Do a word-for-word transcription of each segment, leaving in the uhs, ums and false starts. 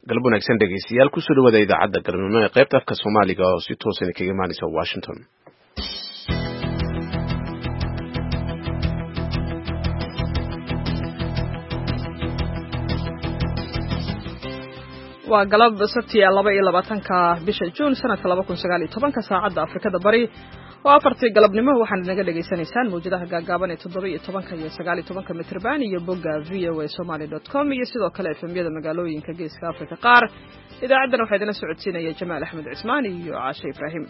galab wanaagsan dhegeystayaal kusoo dhawaada idaacadda galabnimo ee qaybta afka Soomaaliga oo si toos ah kaga imaanaysa Washington. waa galab sabtiya laba iyo labaatanka bisha June sanadka laba kun sagaal iyo toban saacada Afrikada Bari oo afartii galabnimo waxaan naga dhageysanaysaan mawjadaha gaagaaban ee toddoba iyo toban iyo sagaal iyo toban mitirban iyo bogga v o a somali dot com iyo sidoo kale F M-yada magaalooyinka Geeska Afrika qaar. Idaacadan waxaa idin socodsiinaya Jamaal Axmed Cismaan iyo Caashe Ibraahim.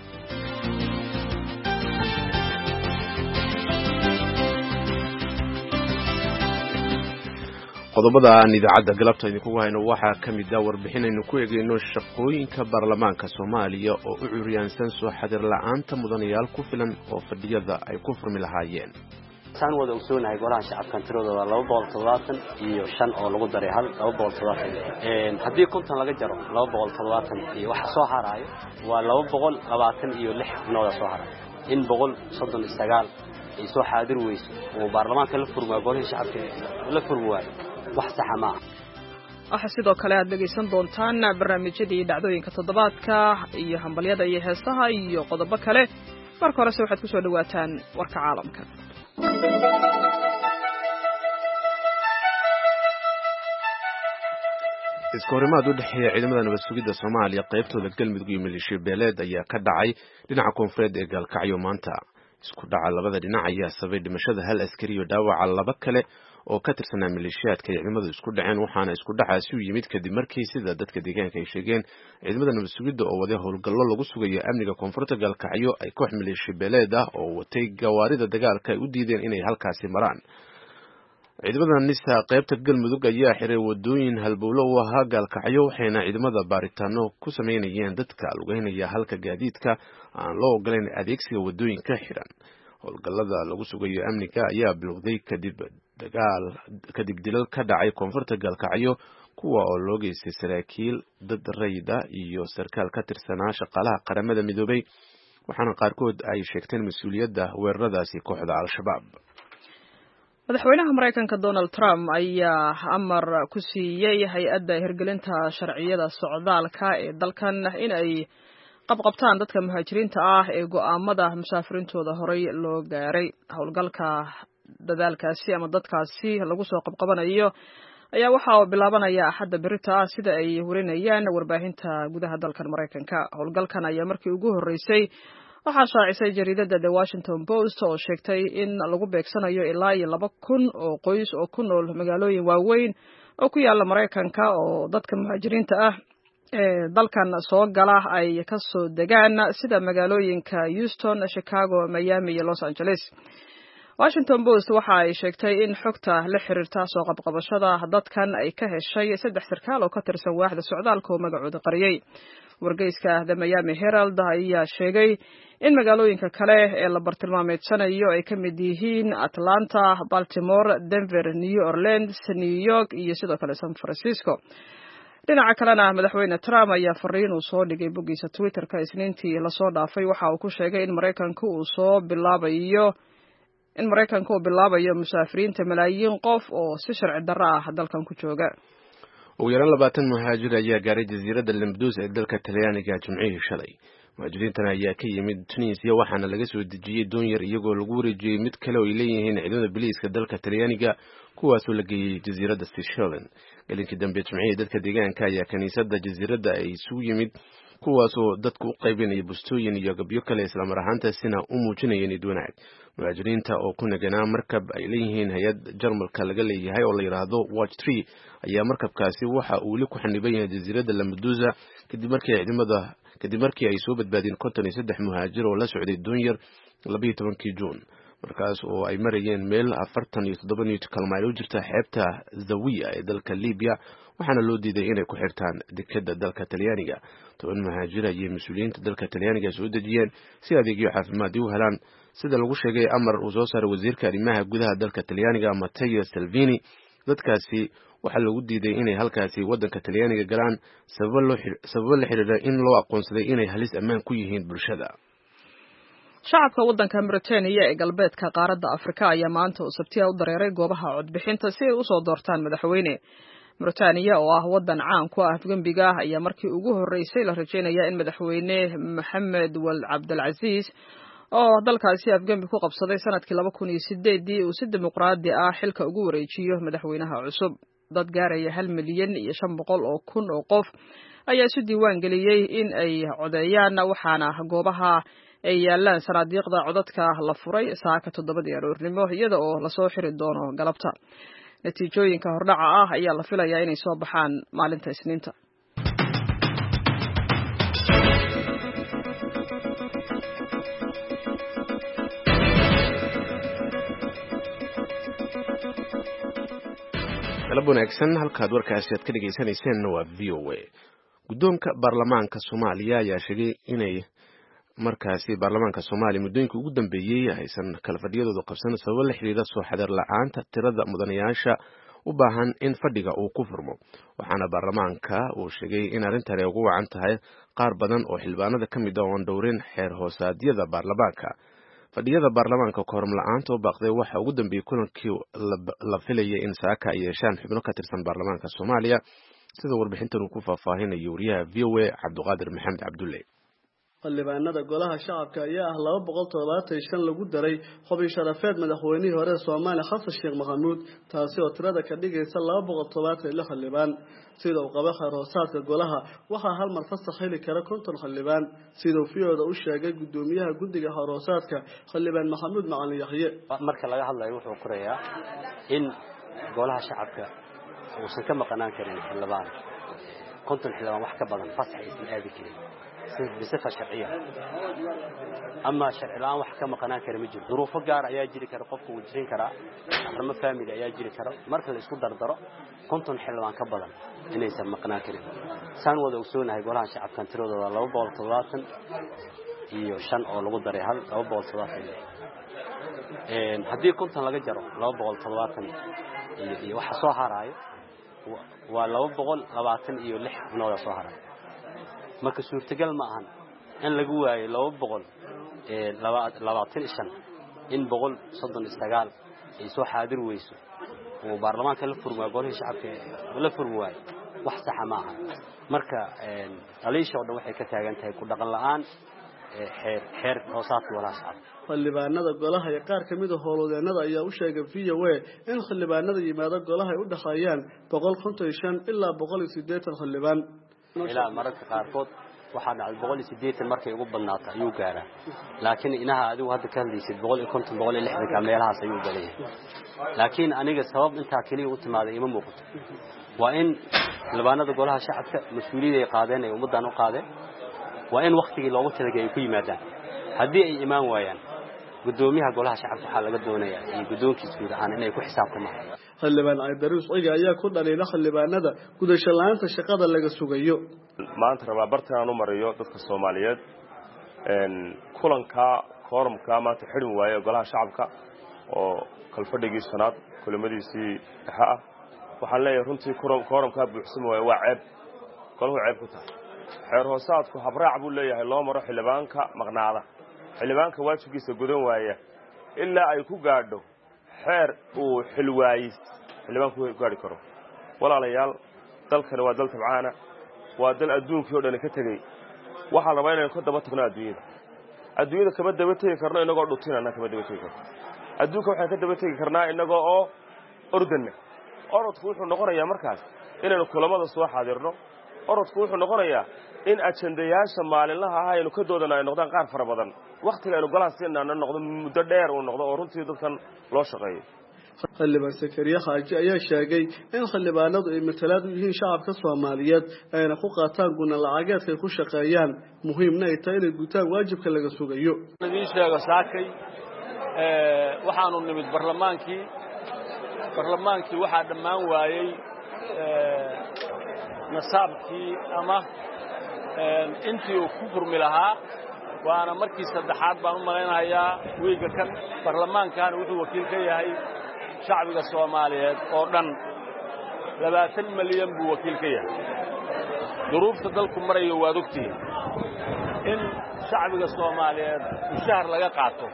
qodobada aan idaacadda galabta idinku hayno waxaa ka mid ah warbixinaynu ku eegayno shaqooyinka baarlamaanka Soomaaliya oo u curyaansan soo xadir la'aanta mudanayaal ku filan oo fadhiyada ay ku furmi lahaayeen. saan wada ogsoonahay golaha shacabka tiradooda laba boqol toddobaatan iyo shan oo lagu daray hal laba boqol toddobaatan een haddii konton laga jaro laba boqol toddobaatan iyo waxa soo haraayo waa laba boqol labaatan iyo lix nooda soo haraayo in boqol soddon iyo sagaal ay soo xaadir weyso oo baarlamaanka la furmaa golaha shacabka la furmaa wax sax ma ah. waxa sidoo kale aad dhageysan doontaan barnaamijyadii dhacdooyinka toddobaadka iyo hambalyada iyo heesaha iyo qodobo kale. marka hore waxaad ku soo dhawaataan warka caalamka. iskoorimaad u dhexeeya ciidamada nabad sugidda Soomaaliya qaybtooda galmudug iyo maleeshiya beeleed ayaa ka dhacay dhinaca koonfureed ee Gaalkacyo maanta. isku dhaca labada dhinac ayaa sababay dhimashada hal askari iyo dhaawaca laba kale oo ka tirsanaa maleeshiyaadka ciidamadu isku dhaceen, waxaana isku dhacaasi u yimid kadib markii sida dadka deegaanka ay sheegeen ciidamada nabad sugidda oo wada howlgallo lagu sugayo amniga koonfurta Gaalkacyo ay koox maleeshiya beeleed ah oo watay gawaarida dagaalka ay u diideen inay halkaasi maraan. ciidamada nisa qaybta galmudug ayaa xiray wadooyin halbowlo u ahaa Gaalkacyo, waxayna ciidamada baaritaano ku sameynayeen dadka lugeynaya halka gaadiidka aan loo ogolayn adeegsiga wadooyinka xiran. howlgallada lagu sugayo amniga ayaa bilowday kadib dagaal kadib dilal ka dhacay koonfurta Gaalkacyo kuwa oo loo geystay saraakiil dad rayida iyo sarkaal ka tirsanaa shaqaalaha qaramada midoobay, waxaana qaarkood ay sheegteen mas'uuliyadda weeraradaasi kooxda Al-Shabaab. madaxweynaha Mareykanka Donald Trump ayaa amar ku siiyay hay'adda hirgelinta sharciyada socdaalka ee dalkan in ay qabqabtaan dadka muhaajiriinta ah ee go'aamada musaafirintooda horay loo gaaray. howlgalka dadaalkaasi ama dadkaasi lagu soo qabqabanayo ayaa waxa uu bilaabanaya Axadda berita sida ay warinayaan warbaahinta gudaha dalkan Mareykanka. howlgalkan ayaa markii ugu horeysay waxaa shaacisay jariidada The Washington Post oo sheegtay in lagu beegsanayo ilaa iyo laba kun oo qoys oo ku nool magaalooyin waaweyn oo ku yaala Mareykanka oo dadka muhaajiriinta ah ee dalkan soo gala ay ka soo degaan sida magaalooyinka Houston, Chicago, Miami iyo Los Angeles. Washington Post waxa ay sheegtay in xogta la xiriirta soo qabqabashada dadkan ay ka heshay saddex sarkaal oo ka tirsan waaxda socdaalka oo magacooda qariyay. wargeyska The Miami Herald ayaa sheegay in magaalooyinka kale ee la bartilmaameedsanayo ay ka mid yihiin Atlanta, Baltimore, Denver, New Orleans, New York iyo sidoo kale San Francisco. dhinaca kalena madaxweyne Trump ayaa fariin uu soo dhigay boggiisa Twitter-ka Isniintii la soo dhaafay waxa uu ku sheegay in Mareykanku uu soo bilaabayo in Mareykanku uu bilaabayo musaafiriinta malaayiin qof oo si sharci darro ah dalkan ku jooga. ugu yaraan labaatan muhaajir ayaa gaaray jasiiradda Lampedusa ee dalka Talyaaniga Jimcihii shalay. muhaajiriintan ayaa ka yimid Tunisia waxaana laga soo dejiyay doon yar iyagoo lagu wareejiyay mid kale oo ay leeyihiin ciidamada biliiska dalka Talyaaniga kuwaasoo la geeyay jasiiradda Seychelles. galinkii dambe Jimcihii dadka deegaanka ayaa kaniisadda jasiiradda ay isugu yimid kuwaasoo dadku u qaybinaya bustooyin iyo gabyo kale isla mar ahaantaasina u muujinaya niyad wanaag. muhaajiriinta oo ku naganaa markab ay leeyihiin hay-ad Jarmalka laga leeyahay oo la yiraahdo Watch Tree ayaa markabkaasi waxa uu weli ku xaniban yahay jasiiradda Lampedusa kadib markii ciidamada kadib markii ay soo badbaadeen konton iyo saddex muhaajir oo la socday doon yar laba iyo tobankii Juun, markaas oo ay marayeen meel afartan iyo toddoba nautical mile u jirta xeebta Zawiya ee dalka Liibiya, waxaana loo diiday inay ku xirtaan dekedda dalka Talyaaniga. toban muhaajir ayay mas'uuliyiinta dalka Talyaaniga soo dejiyeen si adeegyo caafimaad u helaan, sida lagu sheegay amar uu soo saaray wasiirka arrimaha gudaha dalka Talyaaniga Matteo Salvini. dadkaasi waxaa lagu diiday inay halkaasi waddanka Talyaaniga galaan sababo loo sababo la xiriira in loo aqoonsaday inay halis ammaan ku yihiin bulshada. shacabka waddanka Mauritania ee galbeedka qaaradda Afrika ayaa maanta oo Sabtida u dareeray goobaha codbixinta si ay u soo doortaan madaxweyne. Mauritania oo ah wadan caan ku ah afgembiga ayaa markii ugu horeysay la rajeynayaa in madaxweyne Mohamed Wald Abdelaziz oo dalkaasi afgembi ku qabsaday sanadkii laba kun iyo sideed uu si dimuqraadi ah xilka ugu wareejiyo madaxweynaha cusub. Dad gaaraya hal milyan iyo shan boqol oo kun oo qof ayaa isu diiwaan geliyay in ay codeeyaan, waxaana goobaha ay yaalaan sanaadiiqda codadka la furay saaka toddobadii aroornimo iyada oo lasoo xiri doono galabta. Natiijooyinka hordhaca ah ayaa la filayaa inay soo baxaan maalinta Isniinta. galab wanaagsan, halkaad warkaasi aad ka dhagaysanayseen waa V O A. Guddoonka baarlamaanka Soomaaliya ayaa sheegay inay markaasi baarlamaanka Soomaaliya muddooyinkii ugu dambeeyay aysan kala fadhiyadooda qabsan sabab la xiriira soo xadar la'aanta tirada mudanayaasha u baahan in fadhiga uu ku furmo. Waxaana baarlamaanka uu sheegay in arrintani ugu wacan tahay qaar badan oo xildhibaanada ka mid ah oo aan dhowrin xeer hoosaadyada baarlamaanka. Fadhiyada baarlamaanka kooram la'aanta oo baaqday waxa ugu dambeeyay kulankii la filayay in saaka ay yeeshaan xubno ka tirsan baarlamaanka Soomaaliya, sida warbixintan uu ku faahfaahinayo wariyaha V O A Cabduqaadir Maxamed Cabdulle. xildhibaanada golaha shacabka ayaa ah laba boqol toddobaatan iyo shan lagu daray xubin sharafeed madaxweynihii hore Soomaaliya Xasan Sheekh Maxamuud, taasi oo tirada ka dhigaysa laba boqol toddobaatan iyo lix xildhibaan. sida uu qabo xeer hoosaadka golaha waxaa hal mar fasax heli kara konton xildhibaan, sida uu fiyoda u sheegay gudoomiyaha guddiga xeer hoosaadka xildhibaan Maxamuud Macalin Yaxye. marka laga hadlayo wuxuu qorayaa in golaha shacabka uusan ka maqnaan karin xildhibaan konton xildhibaan wax ka badan fasax aysan aadi karin بصفة شرعية. أما شرع الآن وحكم مقنان كريم جدا ظروف قار أيا جري كرا قفك وجرين كرا رم فاميلي أيا جري كرا مركز يسود دردرة كنتم حلوان كبلا إنه يسمى مقنان كريم سان وذا وسونا هيقولان شعب كان ترود لو بول طلاتن iyo shan oo lagu daray hal laba boqol toddobaatan een hadii konton laga jaro laba boqol toddobaatan iyo waxa soo haraayo waa laba boqol labaatan iyo lix nooda soo haraayo. marka suurtagal ma ahan in lagu waayo laba boqol ee labaatan iyo shan in boqol soddon iyo sagaal ay soo xaadir weyso oo baarlamaanka la furmo golaha shacabka la furmo way wax sax ma aha. marka een aliisha oo waxay ka taagan tahay ku dhaqan la'aan xeer xeer hoosaadka golaha shacabka. xildhibaanada golaha iyo qaar kamid ah howlwadeenada ayaa u sheegay V O A in xildhibaanada yimaada golaha ay u dhaxayaan boqol konton iyo shan ilaa boqol iyo siddeetan xildhibaan. ilaa mararka qaarkood waxaa dhacay boqol iyo siddeetan markay ugu badnaato ayuu gaaraa, laakiin inaha adigu hadda ka hadlaysid boqol iyo konton boqol iyo lixdan ka meelahaas ayuu galay. laakiin aniga sabab intaa kaliya u timaaday ima muuqato. waa in xildhibaanada golaha shacabka mas'uuliyad ay qaadeen ay ummadan u qaadeen, waa in waqtigii loogu talagalay ay ku yimaadaan. haddii ay imaan waayaan gudoomiyaha golaha shacabka waxaa laga doonayaa iyo gudoonkiisa guud ahaan inay ku xisaabtamaan. xildhibaan Aydaruus Ciga ayaa ku dhaliila xildhibaanada gudasho la'aanta shaqada laga sugayo. maanta rabaa bartaan u mariyo dadka Soomaaliyeed een kulanka kooramka maanta xidhin waaye golaha shacabka oo kalfadhigii sanaad kulamadiisii dhaxa ah. waxaan leeyahay runtii kooramka buuxsan waaye waa ceeb goluhu ceeb ku tahay. xeer hoosaadku habraac buu leeyahay loo maro xildhibaanka maqnaada, xildhibaanka waajibkiisa gudan waaya ilaa ay ku gaadho xeer uu xilwaayis xildhibaanku ku gaari karo. walaalayaal dalkani waa dal tabcaana, waa dal adduunkii oo dhan ka tagay. waxaa la rabaa inaan ka daba tagno adduunyada. adduunyada kama daba tagi karno inagoo dhutinana kama daba tagi karno. adduunka waxaan ka daba tagi karnaa inagoo oo ordana. orodku wuxuu noqonayaa markaas inaynu kulamada soo xaadirno. orodku wuxuu noqonayaa in ajandayaasha maalinlaha ah aynu ka doodana ay noqdaan qaar fara badan. waqtiga aynu golaha siinana noqdo muddo dheer uu noqdo oo runtii dadkan loo shaqeeyo. xildhibaan Sakariya Xaaji ayaa sheegay in xildhibaanadu ay matalaad u yihiin shacabka Soomaaliyeed ayna ku qaataan guna lacageed ay ku shaqeeyaan, muhiimna ay tahay inay gutaan waajibka laga sugayo. Nadii sheego saakay ee waxaanu nimid barlamaankii barlamaankii waxa dhamaan waayay ee nasaabkii ama intii uu ku furmi lahaa. waana markii saddexaad baan u maleynayaa wiiga kan barlamaankan wuxuu wakiil ka yahay shacbiga Soomaaliyeed oo dhan labaatan milyan buu wakiil ka yahay. duruufta dalku marayo waa ogtiin in shacbiga Soomaaliyeed mushahar laga qaato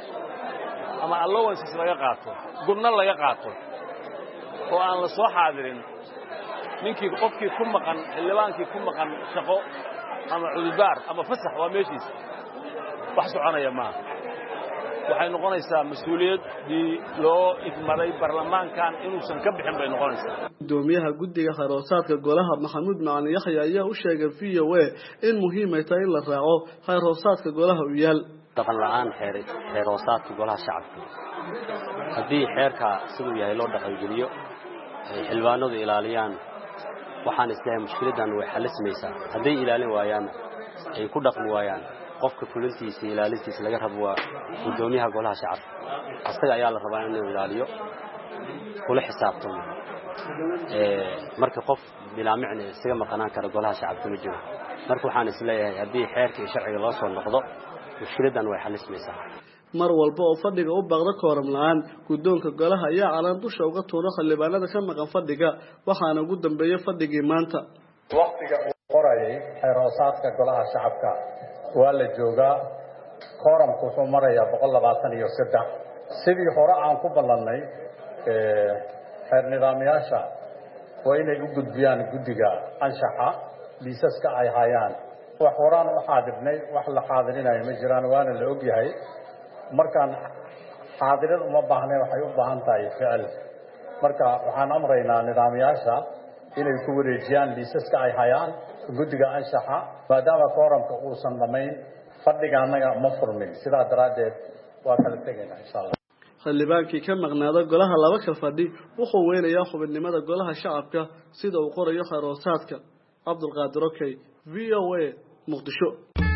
ama allowances laga qaato, gurna laga qaato oo aan la soo xaadirin ninkii qofkii ku maqan xildhibaankii ku maqan shaqo ama cududaar ama fasax waa meeshiisa wax soconaya maaha waxay noqonaysaa mas'uuliyaddii loo idmaday baarlamaankan inuusan ka bixin bay noqonaysaa gudoomiyaha guddiga khayr-hoosaadka golaha Maxamuud Macalin Yaxya ayaa u sheegay V O A in muhiim ay tahay in la raaco khayr-hoosaadka golaha u yaal dhaqan la'aan xeer khayr-hoosaadka golaha shacabka haddii xeerka siduu yahay loo dhaqan geliyo xilwaanadu ilaaliyaan waxaan islahay mushkiladan way xalismaysaa hadday ilaalin waayaan ay ku dhaqmi waayaan qofka fulintiisa ilaalintiisa laga rabo waa gudoomiyaha golaha shacabka asaga ayaa la rabaa inuu ilaaliyo kula xisaabtamo ee marka qof bilaamicna isaga maqnaan kara golaha shacabka ma jiro marka waxaan isleeyahay haddii xeerka iyo sharciga loo soo noqdo mushkiladan way xalismaysaa mar walba oo fadhiga u baaqda kooram la'aan gudoonka golaha ayaa calan dusha uga tuuro xildhibaanada ka maqan fadhiga waxaana ugu dambeeyay fadhigii maanta waqtiga uu qorayay khayr-hoosaadka golaha shacabka waa la joogaa kooramku wuxuu marayaa boqol labaatan iyo saddex sidii hore aan ku ballanay xeer nidaamyaasha waa inay u gudbiyaan guddiga anshaxa liisaska ay hayaan wax horaan u xaadirnay wax la xaadirinayo ma jiraan waana la ogyahay markaan xaadirad uma baahnay waxay u baahan tahay ficil marka waxaan amraynaa nidaamyaasha inay ku wareejiyaan liisaska ay hayaan guddiga anshaxa maadaama kooramka uusan dhamayn fadhiga annaga ma furmin sidaa daraaddeed waa kala tegaynaa insha allah xildhibaankii ka maqnaada golaha laba kal fadhi wuxuu weynayaa xubinimada golaha shacabka sida uu qorayo khayr-hoosaadka cabdulqaadir okey V O A muqdisho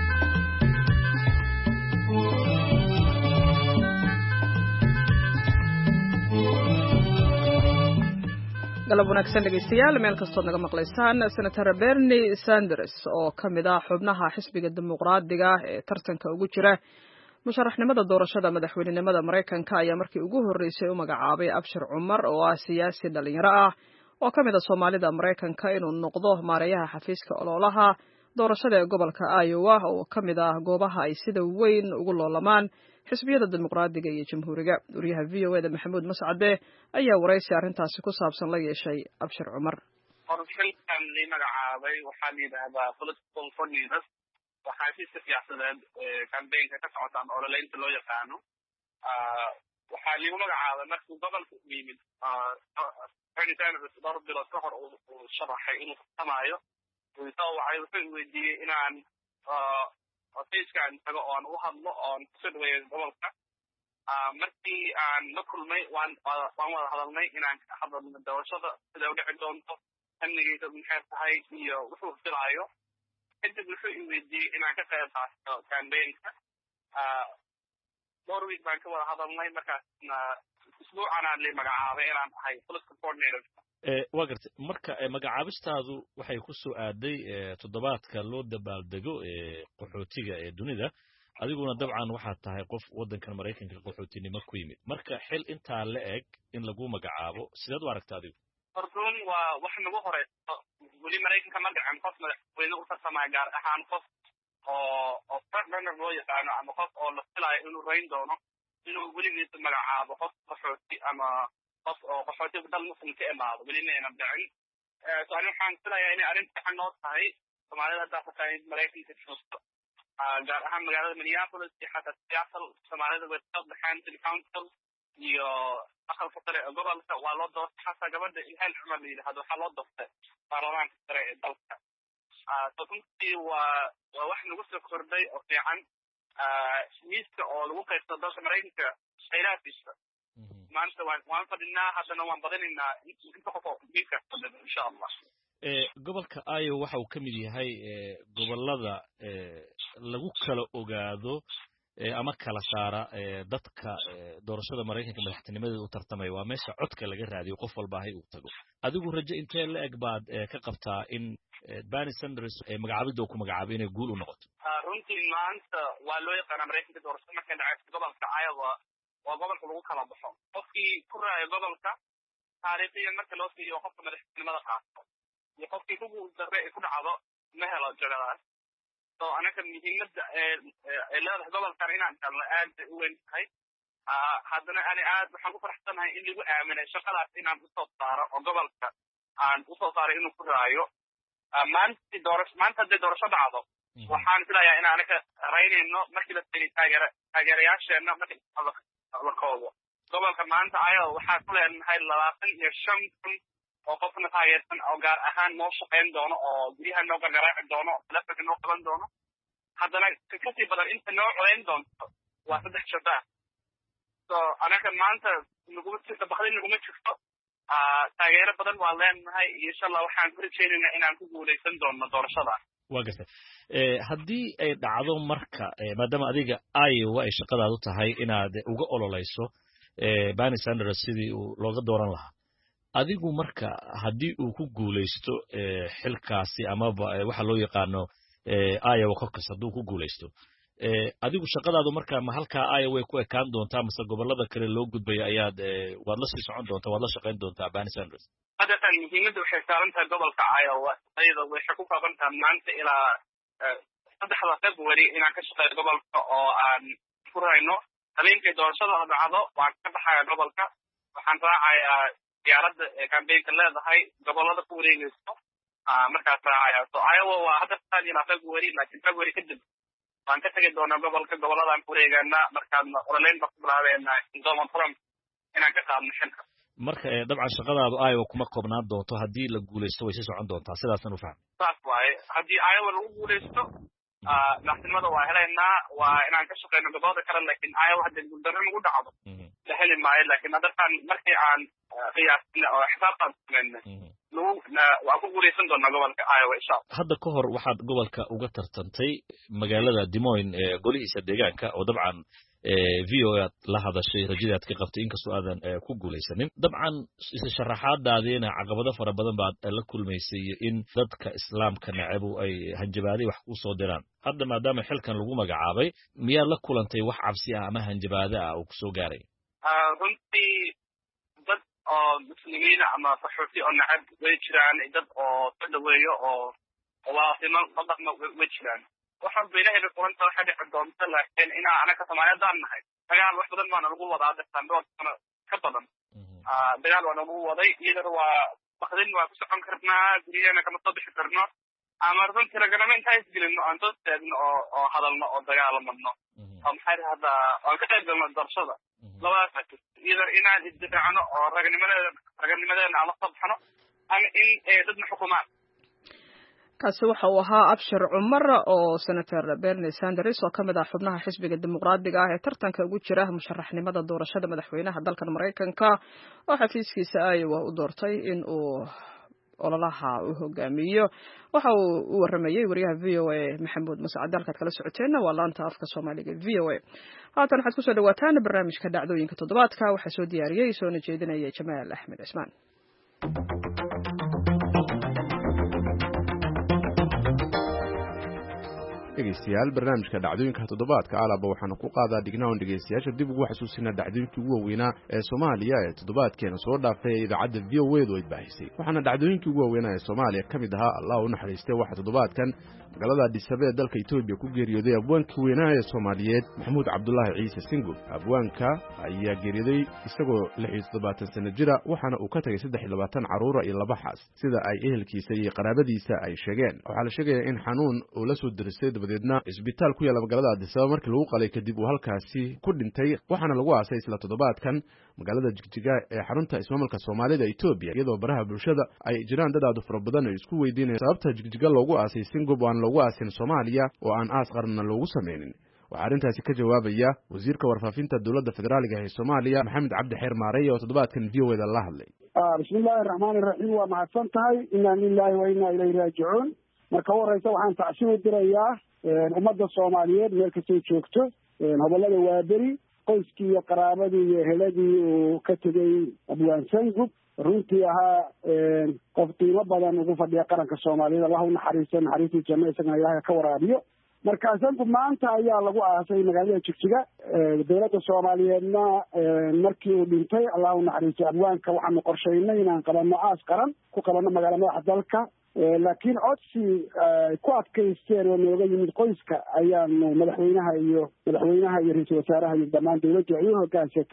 galab wanaagsan dhegeystayaal meel kastood naga maqlaysaan senator Bernie Sanders oo ka mid ah xubnaha xisbiga dimuqraadiga ee tartanka ugu jira musharaxnimada doorashada madaxweynenimada Mareykanka ayaa markii ugu horeysay u magacaabay Abshir Cumar oo ah siyaasi dhalinyaro ah oo ka mid ah Soomaalida Mareykanka inuu noqdo maareeyaha xafiiska ololaha doorashada ee gobolka Iowa oo ka mid ah goobaha ay sida weyn ugu loolamaan xisbiyada dimuqraadiga iyo jamhuuriga wariyaha V O A da Maxamuud Mascade ayaa wareysi arrintaasi ku saabsan la yeeshay Abshir Cumar qorshaykan la magacaabay waxaa la yidhaahdaa political funniness waxaa si siyaasadeed campaign ka socota ololaynta loo yaqaano waxaa lagu magacaabay markuu gobolka u yimid dhowr bilood ka hor uu sharaxay inuu tartamayo waxay wuxuu weydiiyey inaan ofiiskaan tago oon u hadlo oon kusoo dhaweeyo gobolka markii aan la kulmay waan waan wada hadalnay inaan ka hadalno doorashada sida u dhici doonto amnigeeda maxay tahay iyo wuxuu filaayo kadib wuxuu i weydiiyey inaan ka qayb qaato campaignka dhowr week baan ka wada hadalnay markaasna isbuucanaan la magacaabay inaan tahay political coordinator waa gartay marka magacaabistaadu waxay ku soo aaday toddobaadka loo dabaaldego ee qaxootiga ee dunida adiguna dabcan waxaad tahay qof waddankan Mareykanka qaxootinimo ku yimid marka xil intaa la eg in lagu magacaabo sidaad u aragtaa adigu hordoon waa wax nagu horeyso weli Mareykanka magacan qof madaxweyne u tartamaya gaar ahaan qof oo oo frontrunner loo yaqaano ama qof oo la filayo inuu rayn doono inuu weligiis magacaabo qof qaxooti ama qof oo qaxooti dal muslim ka imaado weli ma aynan dhicin so ani waxaan filayaa inay arrin fiican noo tahay Soomaalida hadda xataa Mareykanka joogto gaar ahaan magaalada Minneapolis iyo xataa Seattle Soomaalida way soo baxaan city council iyo aqalka sare ee gobolka waa loo doortay xataa gabadha Ilhaan Cumar la yidhaahdo waxaa loo doortay baarlamaanka sare ee dalka so runtii waa waa wax nagu soo kordhay oo fiican miiska oo lagu qaybsado dalka Mareykanka khayraadkiisa maanta waan fadhinaa haddana waan badinaynaa inta qof oo miiska fadhido insha allah gobolka Iowa waxa uu ka mid yahay gobolada lagu kala ogaado ama kala saara dadka doorashada Mareykanka madaxtinimada u tartamay waa meesha codka laga raadiyo qof walba ay uu tago adigu rajo intee la eg baad ka qabtaa in Bernie Sanders magacaabida uu ku magacaabay inay guul u noqoto runtii maanta waa loo yaqaan Mareykanka doorashada marka dhacayso gobolka Iowa waa gobolka lagu kala baxo qofkii ku raayo gobolka taariikhiyan marka loo siiyo qofka madaxtinimada qaato iyo qofkii ku guuldarre ku dhacdo ma helo jagadaas so anaka muhiimadda ee leedahay gobolkan inaan galno aad bay u weyn tahay haddana ani aad waxaan ku faraxsanahay in lagu aaminay shaqadaas inaan usoo saaro oo gobolka aan usoo saaray inuu ku raayo maanta doorasho maanta hadday doorasho dhacdo waxaan filayaa in anaga raynayno markii la tiri taageera taageerayaasheena markii la koobo gobolka maanta ayaa waxaa ku leenahay labaatan iyo shan kun oo qofna taageersan oo gaar ahaan noo shaqayn doono oo guryaha noo gargaraaci doono oo telefonka noo qaban doono haddana kasii badan inta noo codayn doonto waa saddex shabaab so anaga maanta naguma jirto bakdi naguma jirto taageero badan waa leenahay iyo insha allah waxaan ku rajaynaynaa inaan ku guulaysan doono doorashada waa gartay haddii ay dhacdo marka maadaama adiga Iowa ay shaqadaadu tahay inaad uga ololeyso Bernie Sanders sidii uu looga dooran lahaa adigu marka haddii uu ku guulaysto xilkaasi amaba waxa loo yaqaano Iowa caucus hadduu ku guulaysto adigu shaqadaadu marka ma halkaa Iowa ku ekaan doontaa mise gobolada kale loo gudbay ayaad waad la sii socon doontaa waad la shaqayn doontaa Bernie Sanders haddatan muhiimadda waxay saaran tahay gobolka Iowa ayada waxay ku kaaban tahay maanta ilaa saddexda February inaan ka shaqeeyo gobolka oo aan furayno habeenkii doorashada dhacdo waan ka baxayaa gobolka waxaan raacayaa diyaaradda campaignka leedahay gobolada ku wareegayso markaas raacayaa so Iowa waa hadda tan ilaa February laakiin February kadib waan ka tagi doonaa gobolka goboladaan ku wareegaynaa markaan ololeyn ba ku bilaabeynaa Donald Trump inaan ka qaadno xilka marka dabcan shaqadaadu Iowa kuma koobnaan doonto haddii la guulaysto way sii socon doontaa sidaasan u fahmay saas waaye haddii Iowa lagu guulaysto madaxtinimada waa helaynaa waa inaan ka shaqeyno gobolada kale laakiin Iowa haddii guuldarro nagu dhacdo la heli maayo laakiin haddatan markii aan qiyaasina oo xisaabtaan sameynay waa ku guulaysan doonaa gobolka Iowa insha Allah hadda ka hor waxaad gobolka uga tartantay magaalada Des Moines ee golihiisa deegaanka oo dabcan V O A la hadashay rajadaad ka qabtay inkastoo aadan ku guulaysanin dabcan isa sharaxaadaadina caqabado fara badan baad la kulmaysay in dadka islaamka nacabu ay hanjabaaday wax ku soo diraan hadda maadaama xilkan lagu magacaabay miyaa la kulantay wax cabsi ah ama hanjabaada ah oo ku soo gaaray runtii dad oo muslimiin ama saxuufi oo nacab way jiraan dad oo soo dhaweeyo oo waafimo dhaqmo way jiraan waxaan beelahay kulanta waxa dhici doonta laakiin inaa anaga Soomaaliyeedaan nahay dagaal wax badan baan lagu wadaa dadkan doodana ka badan dagaal waa lagu waday iyadoo waa baqdin waa ku socon karnaa guriyana kama soo bixi karno ama runtii ragana inta isgelino aan soo taagno oo oo hadalno oo dagaalamano oo maxay hada oo ka qayb galno doorashada labadaas iyadoo inaan isdifaacno oo raganimadeena raganimadeena aan la sabxano ama in dadna xukumaan kaasi waxa uu ahaa Abshir Cumar oo Senator Bernie Sanders oo kamid ah xubnaha xisbiga dimuqraadiga ah ee tartanka ugu jira musharaxnimada doorashada madaxweynaha dalka Mareykanka oo xafiiskiisa Iowa u doortay in uu ololaha u hogaamiyo waxa uu u waramayay wariyaha V O A Maxamuud Mas'ad dalka kala socoteena waa laanta afka Soomaaliga V O A haatan waxaad ku soo dhawaataan barnaamijka dhacdooyinka toddobaadka waxa soo diyaariyay soo jeedinaya Jamaal Axmed Cismaan dhegeystayaal barnaamijka dhacdooyinka toddobaadka alaba waxaanu ku qaadaa dhignaon dhegeystayaasha dib ugu xasuusina dhacdooyinkii ugu waaweynaa ee Soomaaliya ee toddobaadkeena soo dhaafay ee idaacadda V O A du ay baahisay waxaana dhacdooyinkii ugu waaweynaa ee Soomaaliya kamid ahaa Allah u naxariistay waxa toddobaadkan magaalada Addis Ababa ee dalka Itoobiya ku geeriyooday abwaankii weynaa ee Soomaaliyeed Maxamuud Cabdullaahi Ciise Singo abwaanka ayaa geeriyooday isagoo lix iyo toddobaatan sano jira waxaana uu ka tagay saddex iyo labaatan caruur iyo laba xaas sida ay ehelkiisa iyo qaraabadiisa ay sheegeen waxaa la sheegayaa in xanuun uu la soo dirisay dabadeedna isbitaal ku yaala magaalada Addis Ababa markii lagu qalay kadib uu halkaasi ku dhintay waxaana lagu aasay isla toddobaadkan magaalada Jigjiga ee xarunta ismaamulka Soomaalida Itoobiya iyadoo baraha bulshada ay jiraan dad aad u fara badan oo isku weydiinayaan sababta Jigjiga loogu aasay Singo aan loogu aasin Soomaaliya oo aan aas qarna loogu sameeynin waxa arintaasi ka jawaabaya wasiirka warfaafinta dawladda federaaliga ee Soomaaliya Maxamed Cabdi Xeer Maareey oo toddobaadkan V O A la hadlay bismillaahir rahmaanir rahiim waa mahadsan tahay inna lillahi wa inna ilayhi raaji'uun marka horeysa waxaan tacsiin u dirayaa ummadda Soomaaliyeed meel kastoo joogto gobolada Waaberi qoyskii iyo qaraabadii iyo eheladii uu ka tegay abwaan Singo runtii ahaa qof qiimo badan ugu fadhiya qaranka Soomaaliyeed Allah u naxariisto naxariistii janno isagana Ilaahay ka waraabiyo marka Singo maanta ayaa lagu aasay magaalada Jigjiga dawladda Soomaaliyeedna markii uu dhintay Allah u naxariisto abwaanka waxaanu qorsheynay inaan qabanno aas qaran ku qabanno magaalada madaxda dalka laakiin codsi ku adkaysteen oo nooga yimid qoyska ayaanu madaxweynaha iyo madaxweynaha iyo ra'iisul wasaaraha iyo dhammaan dawladdu ay u hoggaansatay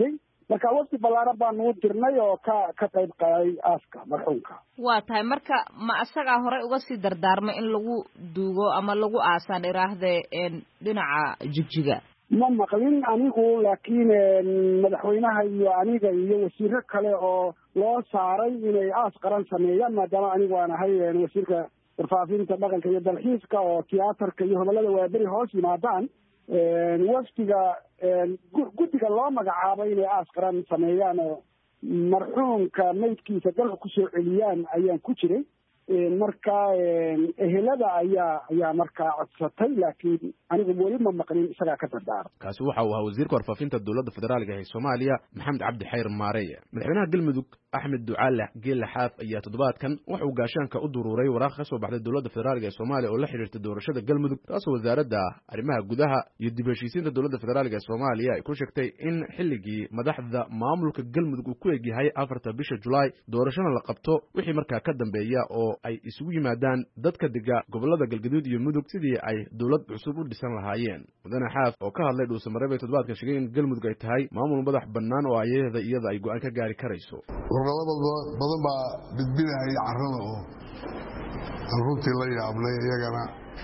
marka wafdi ballaaran baan nuu dirnay oo ka ka qayb qaaday aaska marxuumka. waa tahay marka ma asagaa horey uga sii dardaarmay in lagu duugo ama lagu aasaan iraahde dhinaca jigjiga? ma maqlin anigu, laakiin madaxweynaha iyo aniga iyo wasiiro kale oo loo saaray inay aas qaran sameeyaan, maadaama anigu aan ahay wasiirka warfaafinta dhaqanka iyo dalxiiska oo tiyaatarka iyo hobolada waaberi hoos yimaadaan. wafdiga guddiga loo magacaabay inay aas qaran sameeyaan oo marxuumka maydkiisa dalka kusoo celiyaan ayaan ku jiray. marka ehelada ayaa ayaa markaa codsatay, laakiin anigu weli ma maqlin isagaa ka dardaara. kaasi waxa uu ahaa wasiirka warfaafinta dowladda federaalka ee Soomaaliya Maxamed Cabdi Xayr Maareeye. madaxweynaha Galmudug Axmed Ducaale Geele Xaaf ayaa toddobaadkan waxa uu gaashaanka u duruuray waraaq ka soo baxday dowladda federaalka ee Soomaaliya oo la xiriirta doorashada Galmudug, taasoo wasaaradda arrimaha gudaha iyo dib u heshiisiinta dowladda federaalka ee Soomaaliya ay ku sheegtay in xilligii madaxda maamulka Galmudug uu ku egyahay afarta bisha Julaay doorashada la qabto wixii markaa ka dambeeya oo ay isugu yimaadaan dadka dega gobolada Galgaduud iyo Mudug sidii ay dowlad cusub u dhisan lahaayeen. mudane Xaaf oo ka hadlay dhuusamareeb toddobaadka sheegay in Galmudug ay tahay maamul madax bannaan oo ayada iyada ay go'aan ka gaari karayso. warqado badan baa bidbinaya carrada oo runtii la yaabnay iyagana.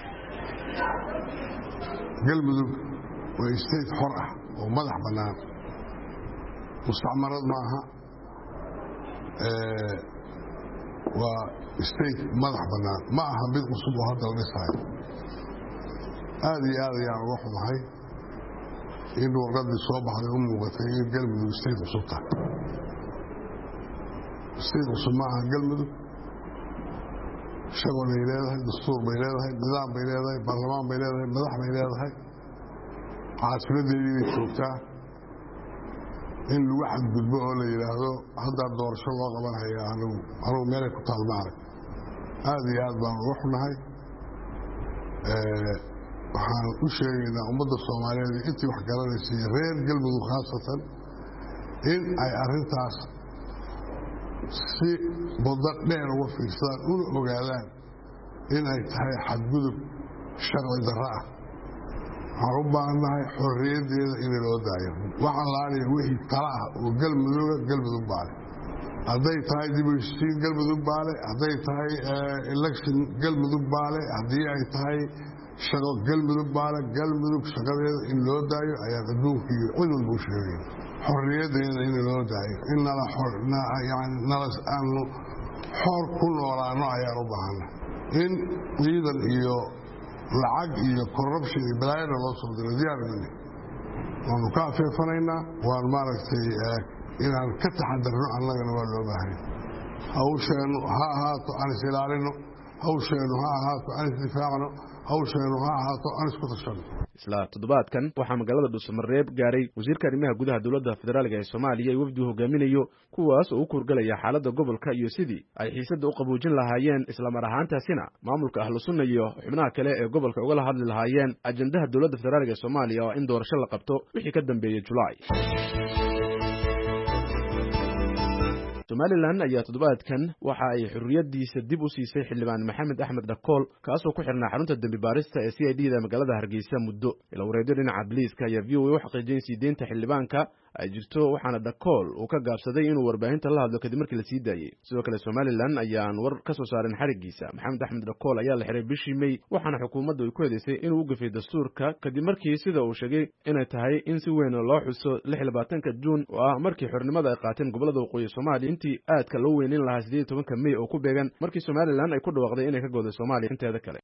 Galmudug waa state xor ah oo madax bannaan, mustacmarad maaha, waa state madax bannaan, ma aha mid cusub oo hadda la dhisayo. aad iyo aad ayaan uga xumahay in warqadii soo baxday u muuqatay in Galmudug state cusub tahay. state cusub ma aha Galmudug. shaqo bay leedahay, dastuur bay leedahay, nidaam bay leedahay, baarlamaan bay leedahay, madax bay leedahay, caasimadeedii bay joogtaa. in lagu xadgudbo oo la yidhaahdo haddaa doorasho loo qabanaya anigu anugu meelay ku taal ma arag. aad iyo aad baan uga xunahay. waxaan u sheegaynaa ummadda Soomaaliyeed intii wax garanaysay reer Galmudug khaasatan in ay arrintaas si badda dheer uga fiirsadaan una ogaadaan in ay tahay xadgudub sharci darro ah. waxaan u baahannahay xorriyaddeeda in loo daayo. waxaan laaliya wixii tala ah oo Galmuduga Galmudug baale, hadday tahay dib u heshiisiin Galmudug baale, hadday tahay election Galmudug baale, haddii ay tahay shaqo Galmudug baale. Galmudug shaqadeeda in loo daayo ayaan adduunka iyo cid walba u sheegay. xorriyaddeeda in loo daayo, in nala yani nala aanu xor ku noolaano ayaan u baahannahay. in ciidan iyo lacag iyo corruption iyo balaayana loo soo diro diyaar mani. waanu ka afeefanaynaa, waan maaragtay inaan ka taxadarno annagana waa loo baahanya. hawsheennu ha ahaato aan is ilaalino, hawsheennu ha ahaato aan isdifaacno, hawsheennu ha ahaato aan isku tashano. isla toddobaadkan waxaa magaalada dhuusamareeb gaaray wasiirka arrimaha gudaha dowladda federaalka ee Soomaaliya iyo wafdi hogaaminayo, kuwaas oo u kurgalaya xaaladda gobolka iyo sidii ay xiisadda u qaboojin lahaayeen, isla mar ahaantaasina maamulka ahlu sunna iyo xubnaha kale ee gobolka uga hadli lahaayeen ajandaha dowladda federaalka ee Soomaaliya oo in doorasho la qabto wixii ka dambeeyay Julaay. Somaliland ayaa toddobaadkan waxa ay xurriyadiisa dib u siisay xildhibaan Maxamed Axmed Dhakool, kaasoo ku xirnaa xarunta dambi baarista ee C I D da magaalada Hargeysa muddo. ila wareedyo dhinaca Booliiska ayaa V O A u xaqiijiyay siideynta xildhibaanka ay jirto, waxaana Dhakool uu ka gaabsaday inuu warbaahinta la hadlo kadib markii la sii daayay. sidoo kale Somaliland ayaan war ka soo saarin xarigiisa. Maxamed Axmed Dhakool ayaa la xiray bishii May, waxaana xukuumaddu ay ku eedeysay inuu u gafay dastuurka kadib markii sida uu sheegay inay tahay in si weyn loo xuso lix iyo labaatanka Juun oo ah markii xornimada ay qaateen gobolada waqooyi Soomaaliya intii aadka loo weynin lahaa siddeed iyo tobanka May oo ku beegan markii Somaliland ay ku dhawaaqday inay ka gooday Soomaaliya inteeda kale.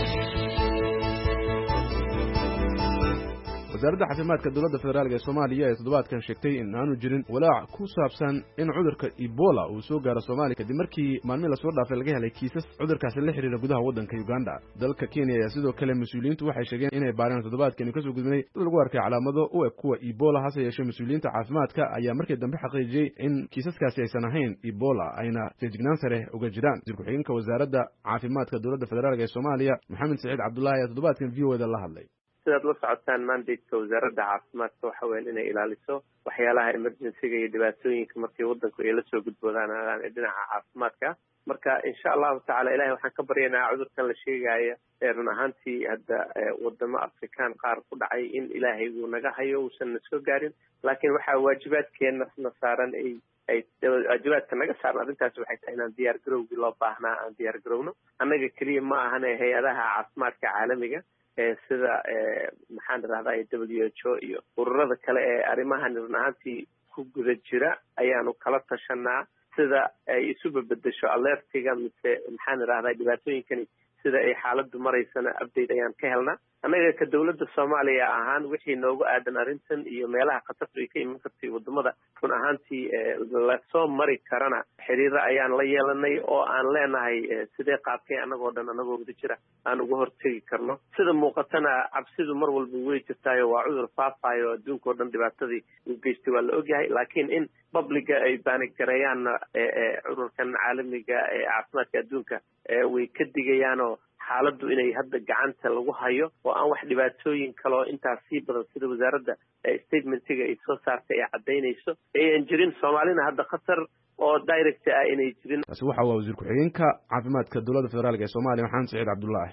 wasaaradda caafimaadka dowladda federaalka ee Soomaaliya ee toddobaadkan sheegtay in aanu jirin walaac ku saabsan in cudurka Ebola uu soo gaaro Soomaaliya kadib markii maalmin la soo dhaafay laga helay kiisas cudurkaasi la xiriira gudaha waddanka Uganda. dalka Kenya ayaa sidoo kale mas'uuliyiintu waxay sheegeen inay baareen toddobaadkan ka soo gudbinay dad lagu arkay calaamado u eg kuwa Ebola, hase yeeshee mas'uuliyiinta caafimaadka ayaa markii dambe xaqiijiyay in kiisaskaasi aysan ahayn Ebola ayna feejignaan sare uga jiraan. wasiir ku-xigeenka wasaaradda caafimaadka dowladda federaalka ee Soomaaliya Maxamed Saciid Cabdullaahi ayaa toddobaadkan V O A da la hadlay. sidaad la socotaan mandateka wasaaradda caafimaadka waxa weyn inay ilaaliso waxyaalaha emergencyga iyo dhibaatooyinka markii waddanku ay la soo gudboodaan ee dhinaca caafimaadka. marka insha allahu tacaala ilahay waxaan ka baryanaa cudurkan la sheegaya run ahaantii hadda wadamo afrikaan qaar ku dhacay in ilaahay uu naga hayo uusan na soo gaarin laakiin waxaa waajibaadkeena na saaran ay ay waajibaadka naga saaran arrintaas waxay tahay inaan diyaar garowgii loo baahnaa aan diyaar garowno annaga keliya ma ahane hay-adaha caafimaadka caalamiga sida maxaan idhahdaa w h o iyo ururada kale ee arrimahan run ahaantii ku guda jira ayaanu kala tashanaa sida ay isu bedesho alertiga mise maxaan idhahdaa dhibaatooyinkani sida ay xaaladdu maraysana update ayaan ka helnaa annaga ka dawladda soomaaliya ahaan wixii noogu aadan arrintan iyo meelaha khatartu ay ka iman kartay wadamada run ahaantii lasoo mari karana xiriiro ayaan la yeelanay oo aan leenahay sidee qaabkay annagoo dhan annagoo wada jira aan uga hortegi karno sida muuqatana cabsidu mar walba way jirtaayo waa cudur faafayo adduunka oo dhan dhibaatadii uu geystay waa la ogyahay laakiin in publiga ay baanigareeyaan cudurkan caalamiga ee caafimaadka adduunka way ka digayaanoo xaaladdu inay hadda gacanta lagu hayo oo aan wax dhibaatooyin kaloo intaas sii badan sida wasaaradda statementiga ay soo saartay ay caddaynayso ayan jirin soomaalina hadda khatar oo direct ah inay jirin taasi waxa waa wasiir ku-xigeenka caafimaadka dowladda federaalk ee soomaaliya maxamed saciid cabdullaahi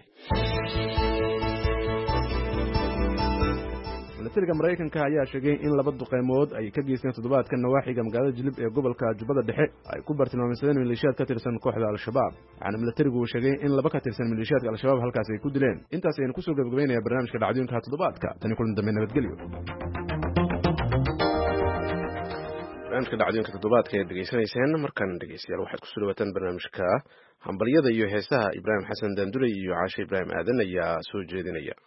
milatariga maraykanka ayaa sheegay in laba duqeymood ay ka geysteen toddobaadka nawaaxiga magaalada jilib ee gobolka jubbada dhexe ay ku bartilmaameysadeen maleeshiyaad ka tirsan kooxda al-shabaab waxaana milatarigu uu sheegay in laba ka tirsan maleeshiyaadka al-shabaab halkaas ay ku dileen intaas ayaynu kusoo gabagabaynayaa barnaamijka dhacdooyinka toddobaadka tani kulan dambe nabadgelyo barnaamijka dhacdooyinka toddobaadka ayaad dhegeysanayseen markan dhegeystayaal waxaad kusoo dhawaataan barnaamijka hambalyada iyo heesaha ibraahim xasan daanduley iyo caashe ibraahim aadan ayaa soo jeedinaya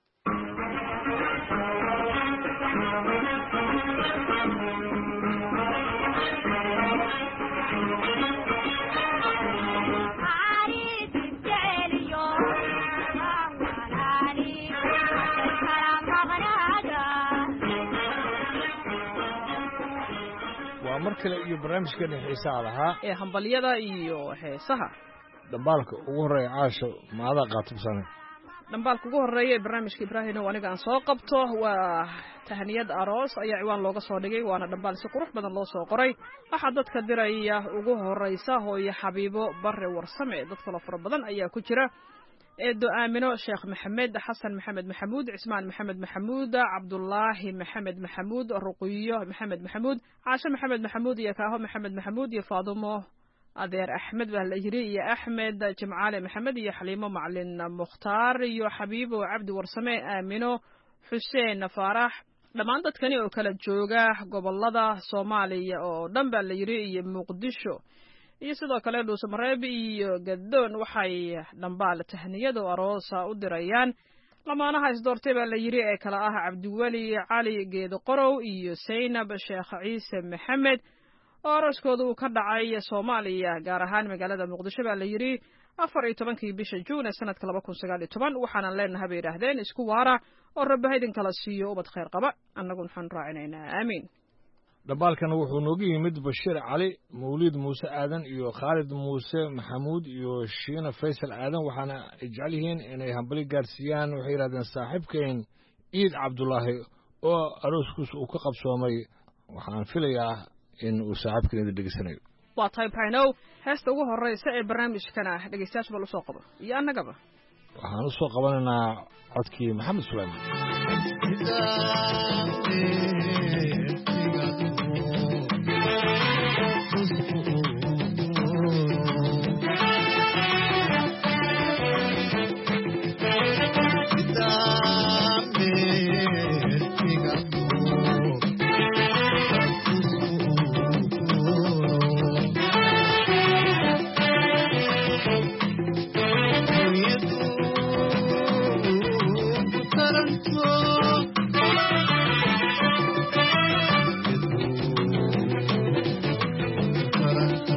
mar kale iyo barnaamijkeena xiisaha lahaa ee hambalyada iyo heesaha dhambaalka ugu horreeya caasho maadaa qaatubsane dhambaalka ugu horreeya ee barnaamijka ibraahino aniga aan soo qabto waa tahniyad aroos ayaa ciwaan looga soo dhigay waana dhambaal si qurux badan loo soo qoray waxaa dadka diraya ugu horreysa hooyo xabiibo bare warsame dad kalo fara badan ayaa ku jira eedo aamino sheekh maxamed xasan maxamed maxamuud cismaan maxamed maxamuud cabdulaahi maxamed maxamuud ruqiyo maxamed maxamuud caashe maxamed maxamuud iyo kaaho maxamed maxamuud iyo faadumo adeer axmed baa la yiri iyo axmed jimcaale maxamed iyo xaliimo macalin mukhtaar iyo xabiibo cabdi warsame aamino xuseen faarax dhammaan dadkani oo kala jooga gobolada soomaaliya oo dhan baa la yiri iyo muqdisho iyo sidoo kale dhuusamareeb iyo gadoon waxay dhambaal tahniyado aroosa u dirayaan lamaanaha isdoortay baa la yiri ee kala ah cabdiweli cali geedo qorow iyo saynab sheekh ciise maxamed oo arooskooda uu ka dhacay soomaaliya gaar ahaan magaalada muqdisho baa la yiri afar iyo tobankii bisha juun ee sanadka laba kun sagaal iyo toban waxaana leenahay bay yidhaahdeen isku waara oo rabbaha idin kala siiyo ubad khayr qaba annaguna waxaan raacinaynaa aamiin dhambaalkan wuxuu noogu yimid bashiir cali mawliid muuse aadan iyo khaalid muuse maxamuud iyo shiina faysal aadan waxaana ay jecel yihiin inay hambali gaarsiiyaan waxay yidhahdeen saaxiibkeen ciid cabdulaahi oo arooskiisa uu ka qabsoomay waxaan filayaa in uu saaxiibkeen idin dhegeysanayo waa tahay brinow heesta ugu horreysa ee barnaamijkana dhegeystayaasha bal usoo qabo iyo annagaba waxaan u soo qabanaynaa codkii maxamed sulayman Thank you.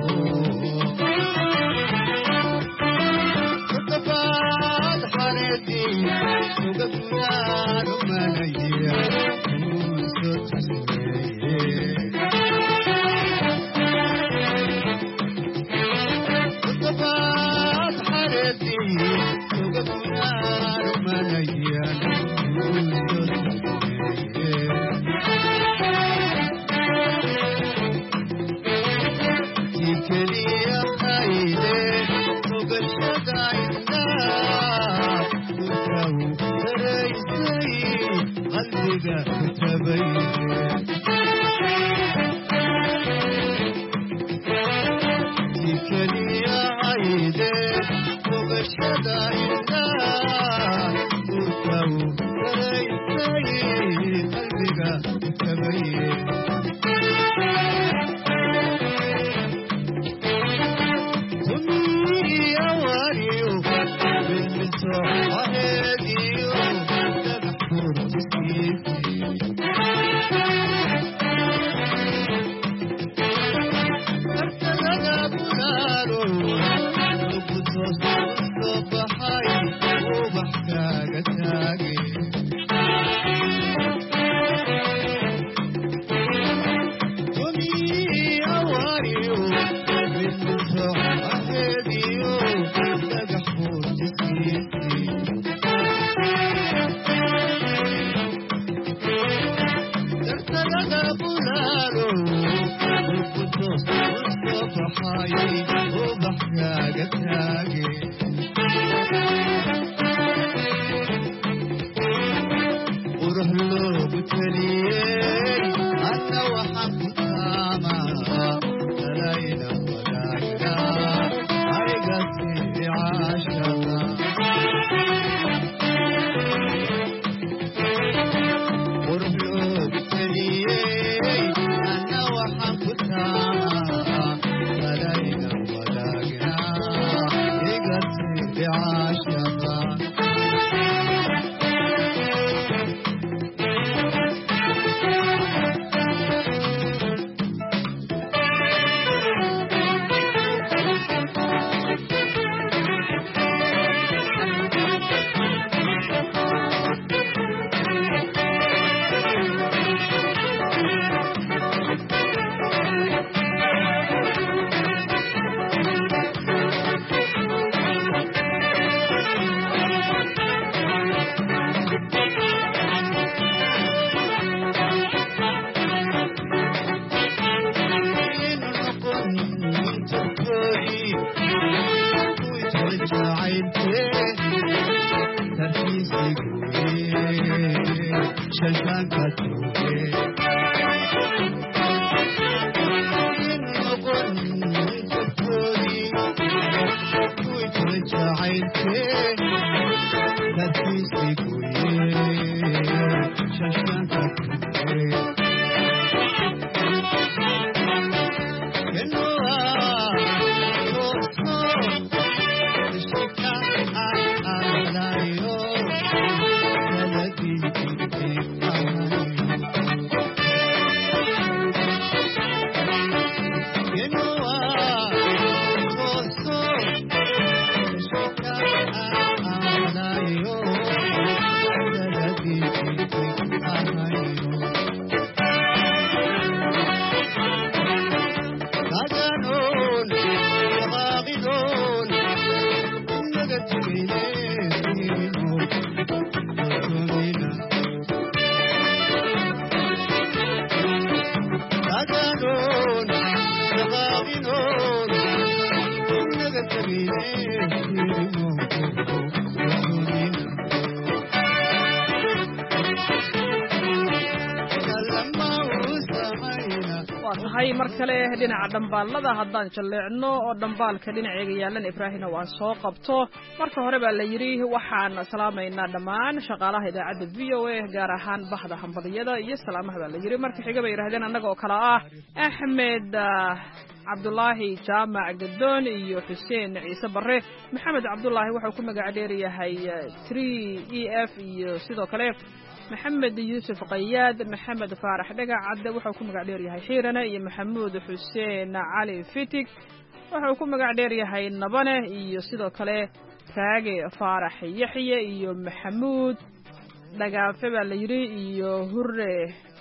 mar kale dhinaca dhambaalada haddaan jalleecno oo dhambaalka dhinaceega yaalan ibraahimna waan soo qabto marka hore baa la yidhi waxaan salaamaynaa dhammaan shaqaalaha idaacadda v o a gaar ahaan baxda hambadiyada iyo salaamaha baa la yidhi marka xiga bay yidhahdeen annaga oo kale ah axmed cabdulaahi jaamac gadoon iyo xuseen ciise barre maxamed cabdulaahi wuxuu ku magac dheeryahay tree e f iyo sidoo kale maxamed yuusuf qayaad maxamed faarax dhagac cadde wuxuu ku magac dheeryahay xiirane iyo maxamuud xuseen cali fitig wuxuu ku magac dheeryahay nabane iyo sidoo kale raage faarax yaxye iyo maxamuud dhagaafe baa la yidhi iyo hure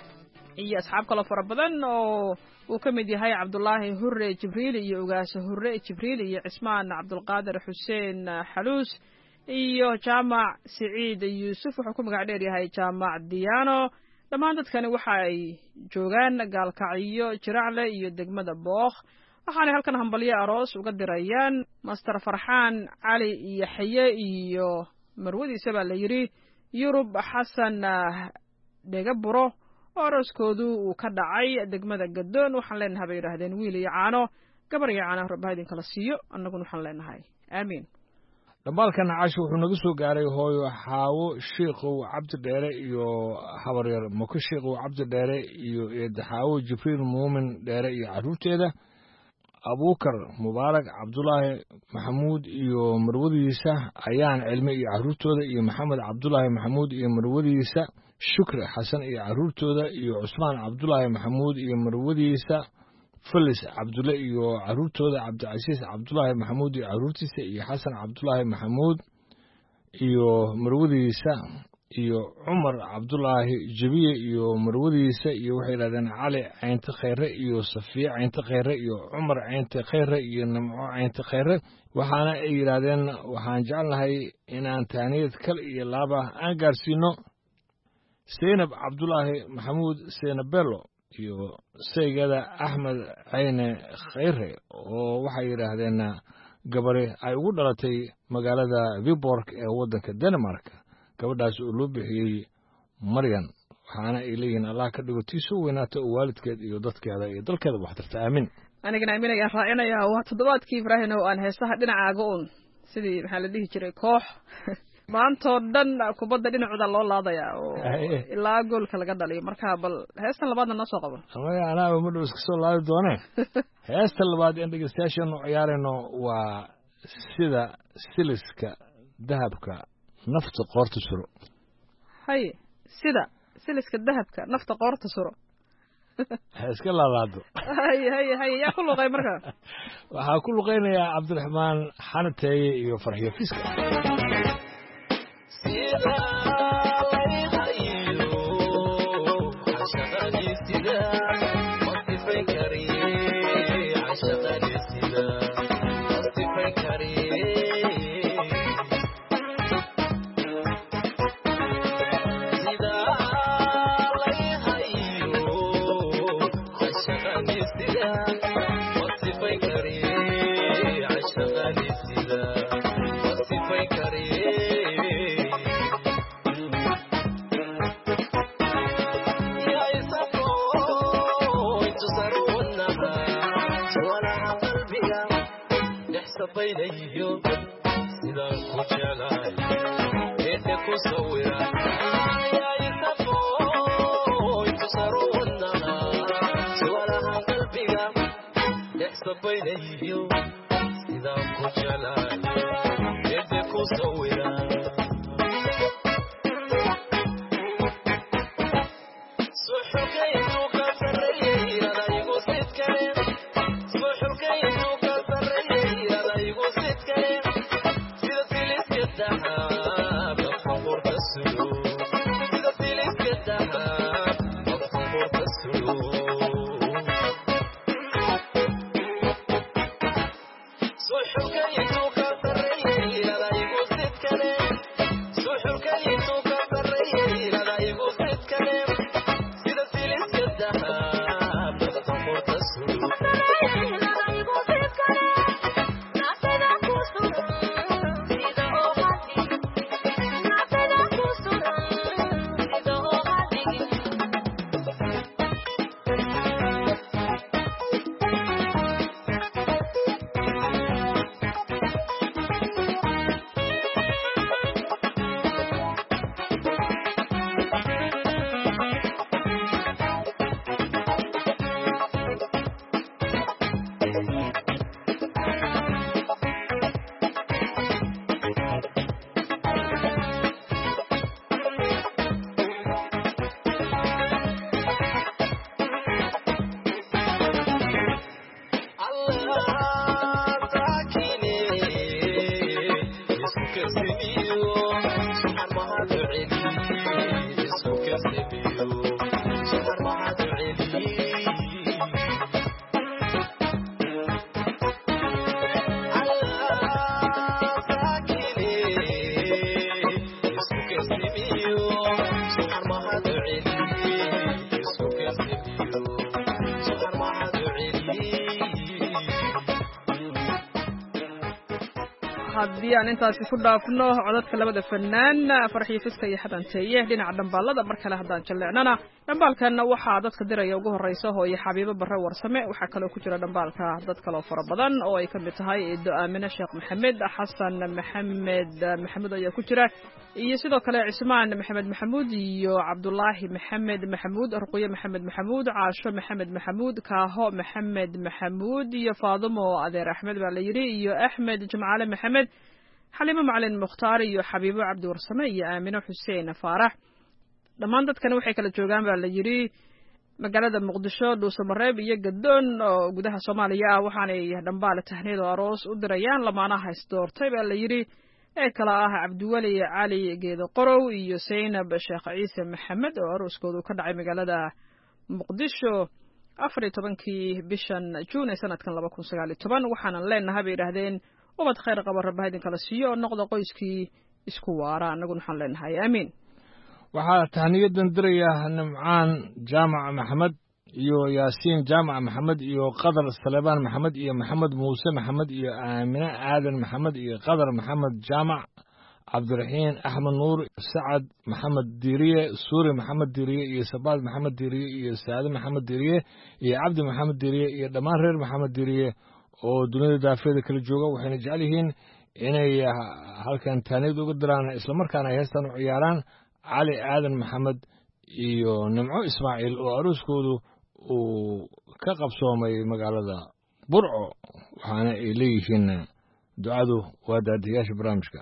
iyo asxaab kaloo fara badan oo uu ka mid yahay cabdulaahi hure jibriil iyo ugaasa hure jibriil iyo cismaan cabdulqaadir xuseen xaluus iyo jaamac siciid yuusuf wuxuu ku magac dheeryahay jaamac diyaano dhammaan dadkani waxa ay joogaan gaalkacyo jiracle iyo degmada bookh waxaanay halkan hambalyo aroos uga dirayaan master farxaan cali yaxye iyo marwadiisa baa la yidhi yurub xasan dhega buro oo arooskoodu uu ka dhacay degmada gadoon waxaan leenahay bay yidhaahdeen wiil iyo caano gabar iyo caano rabbaha idin kala siiyo annaguna waxaan leenahay aamiin dhambaalkan casho wuxuu naga soo gaaray hooyo xaawo shiikow cabdi dheere iyo habaryar mako shiikow cabdi dheere iyo eedda xaawo jibriil muumin dheere iyo carruurteeda abuukar mubaarak cabdulaahi maxamuud iyo marwadiisa ayaan cilme iyo carruurtooda iyo maxamed cabdulaahi maxamuud iyo marwadiisa shukri xasan iyo carruurtooda iyo cusmaan cabdulaahi maxamuud iyo marwadiisa felis cabdulle iyo carruurtooda cabdicasiis cabdulaahi maxamuud iyo carruurtiisa iyo xasan cabdulaahi maxamuud iyo marwadiisa iyo cumar cabdulaahi jebiye iyo marwadiisa iyo waxay yidhahdeen cali caynte khayre iyo safiye caynte khayre iyo cumar caynte khayre iyo nimco caynte khayre waxaana ay yidhaahdeen waxaan jecelnahay inaan taaniyad kal iyo laaba aan gaarsiino seynab cabdulaahi maxamuud seynabello iyo saygada axmed cayne khayre oo waxay yidhaahdeen gabari ay ugu dhalatay magaalada viborg ee waddanka denmark gabadhaas oo loo bixiyey maryan waxaana ay leeyihiin allah ka dhigo tii soo weynaata oo waalidkeed iyo dadkeeda iyo dalkeeda waxtarta aamin anigana aamin ayaan raacinayaa waa toddobaadkii ibraahim oo aan heesaha dhinacaaga un sidii maxaa la dhihi jiray koox maantoo dhan kubadda dhinacooda loo laadayaa oo ilaa goolka laga dhaliyo marka bal heestan labaadna noo soo qabo amaya anaaba madhow iska soo laadi doone heesta labaad in dhegeystayaashaenu ciyaarayno waa sida siliska dahabka nafta qoorta suro haye sida siliska dahabka nafta qoorta suro ha iska laalaado haye haye haye yaa ku luqay marka waxaa ku luqaynayaa cabdiraxmaan xanateeye iyo farxiyo fiska haddii aan intaasi ku dhaafno codadka labada fanaan farxiyo fiska iyo xadan teeye dhinaca dhambaalada mar kale haddaan jalleecnana dhambaalkanna waxaa dadka diraya ugu horreysa hooye xabiibo barre warsame waxaa kaloo ku jira dhambaalka dad kaloo fara badan oo ay ka mid tahay eedo aamine sheekh maxamed xasan maxamed maxamuud ayaa ku jira iyo sidoo kale cismaan maxamed maxamuud iyo cabdulaahi maxamed maxamuud ruqyo maxamed maxamuud caasho maxamed maxamuud kaaho maxamed maxamuud iyo faadumo adeer axmed baa la yidhi iyo axmed jimcaale maxamed xaliimo macalin mukhtaar iyo xabiibo cabdi warsame iyo aamino xuseen faarax dhammaan dadkani waxay kala joogaan baa la yidhi magaalada muqdisho dhuusamareeb iyo gadoon oo gudaha soomaaliya ah waxaanay dhambaal tahniid oo aroos u dirayaan lamaanaha isdoortay baa la yidhi ee kala ah cabdiweli cali geedo qorow iyo saynab sheekh ciise maxamed oo arooskoodu ka dhacay magaalada muqdisho afar iyo tobankii bishan juun ee sanadkan laba kun sagaal iyo toban waxaanan leenahay bay yidhaahdeen ubad khayr qaba rabbaha idinkala siiyo oo noqda qoyskii isku waara annaguna waxaan leenahay aamiin waxaa tahniyadan diraya nimcaan jaamac maxamed iyo yaasiin jaamac maxamed iyo qadar salebaan maxamed iyo maxamed muuse maxamed iyo aamine aadan maxamed iyo qadar maxamed jaamac cabdiraxiin axmed nuur sacad maxamed diiriye suuri maxamed diiriye iyo sabaad maxamed diiriye iyo saade maxamed diiriye iyo cabdi maxamed diiriye iyo dhammaan reer maxamed diiriye oo dunida daafeeda kala jooga waxayna jecel yihiin inay halkan taaniyad uga diraan islamarkaana ay heestan u ciyaaraan cali aadan maxamed iyo nimco ismaaciil oo arooskoodu uu ka qabsoomay magaalada burco waxaana ay leeyihiin ducadu waa daadiyaasha barnaamijka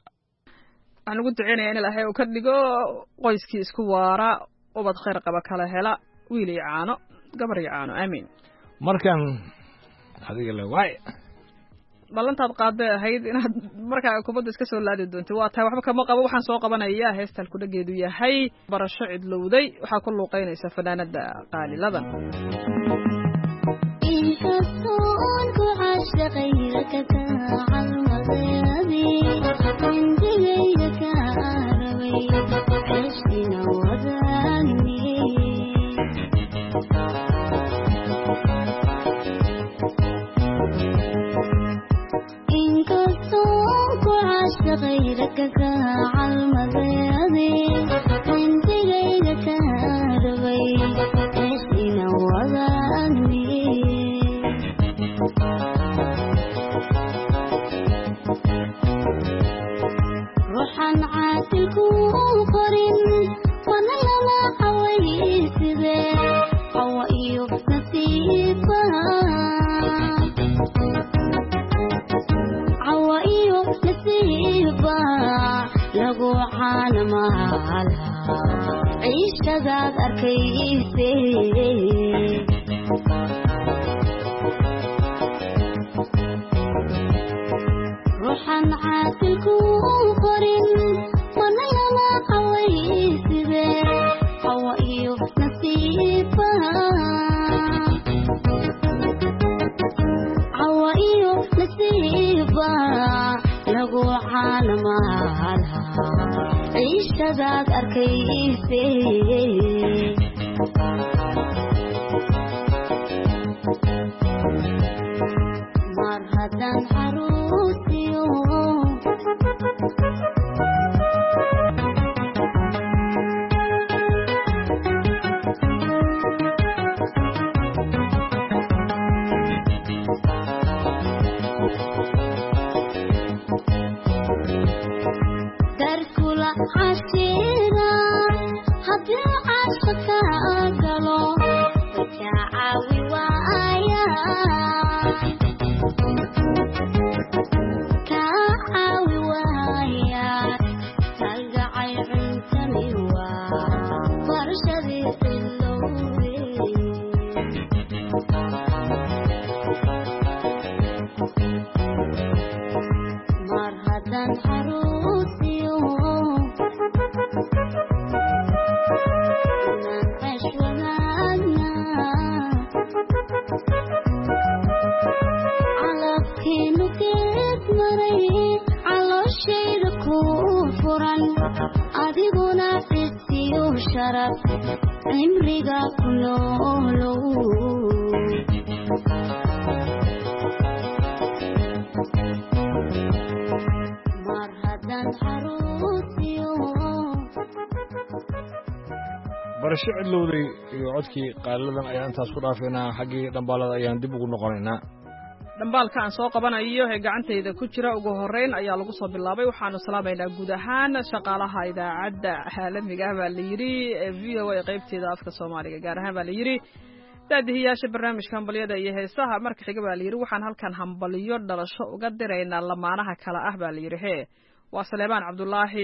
waxaan ugu duceynaya in ilaahay uu ka dhigo qoyskii isku waara ubad khayr qaba kala hela wiil iyo caano gabar iyo caano aamiin markan adiga le waay ballantaad qaaday ahayd inaad markaa kubadda iska soo laadi doontay waa tahay waxba kama qabo waxaan soo qabanayaa heestaan kudhageedu yahay barasho cidlowday waxaa ku luuqaynaysa fanaanada qaaliladan غيرك كعالمذيذي انت غيرك هاربي عشقنا وضعني روحا عاتلك وقرن وانا لما حويت ذي حوائي نصيبها عوائيو نصيبا لغو عالمها عيش كذاب أركيسي روحا عاتلك وقرن وانا لما حويت ذي عوائيو نصيبا عوائيو نصيبا لغو عالمها عيش كذاب أركيسي مرهدا حروسيو عشيرة هدي عشقك أقلو وكعاوي وآيا كعاوي وآيا تلقى عينتني وفرشدي اللوي مرهدا حروسيو adiguna fisiyo sharaf cimriga ku noolow haddaan xaruusiyo barasho cidlowday iyo codkii qaaliladan ayaan intaas ku dhaafaynaa xaggii dhambaalada ayaan dib ugu noqonaynaa dhambaalka aan soo qabanayo ee gacantayda ku jira ugu horreyn ayaa lagu soo bilaabay waxaanu salaamaynaa guud ahaan shaqaalaha idaacadda caalamiga ah baa la yidhi v o a qaybteeda afka soomaaliga gaar ahaan baa la yidhi daadihiyaasha barnaamijka hambalyada iyo heesaha marka xiga baa la yidhi waxaan halkan hambalyo dhalasho uga diraynaa lamaanaha kale ah baa la yidhi hee waa saleebaan cabdulaahi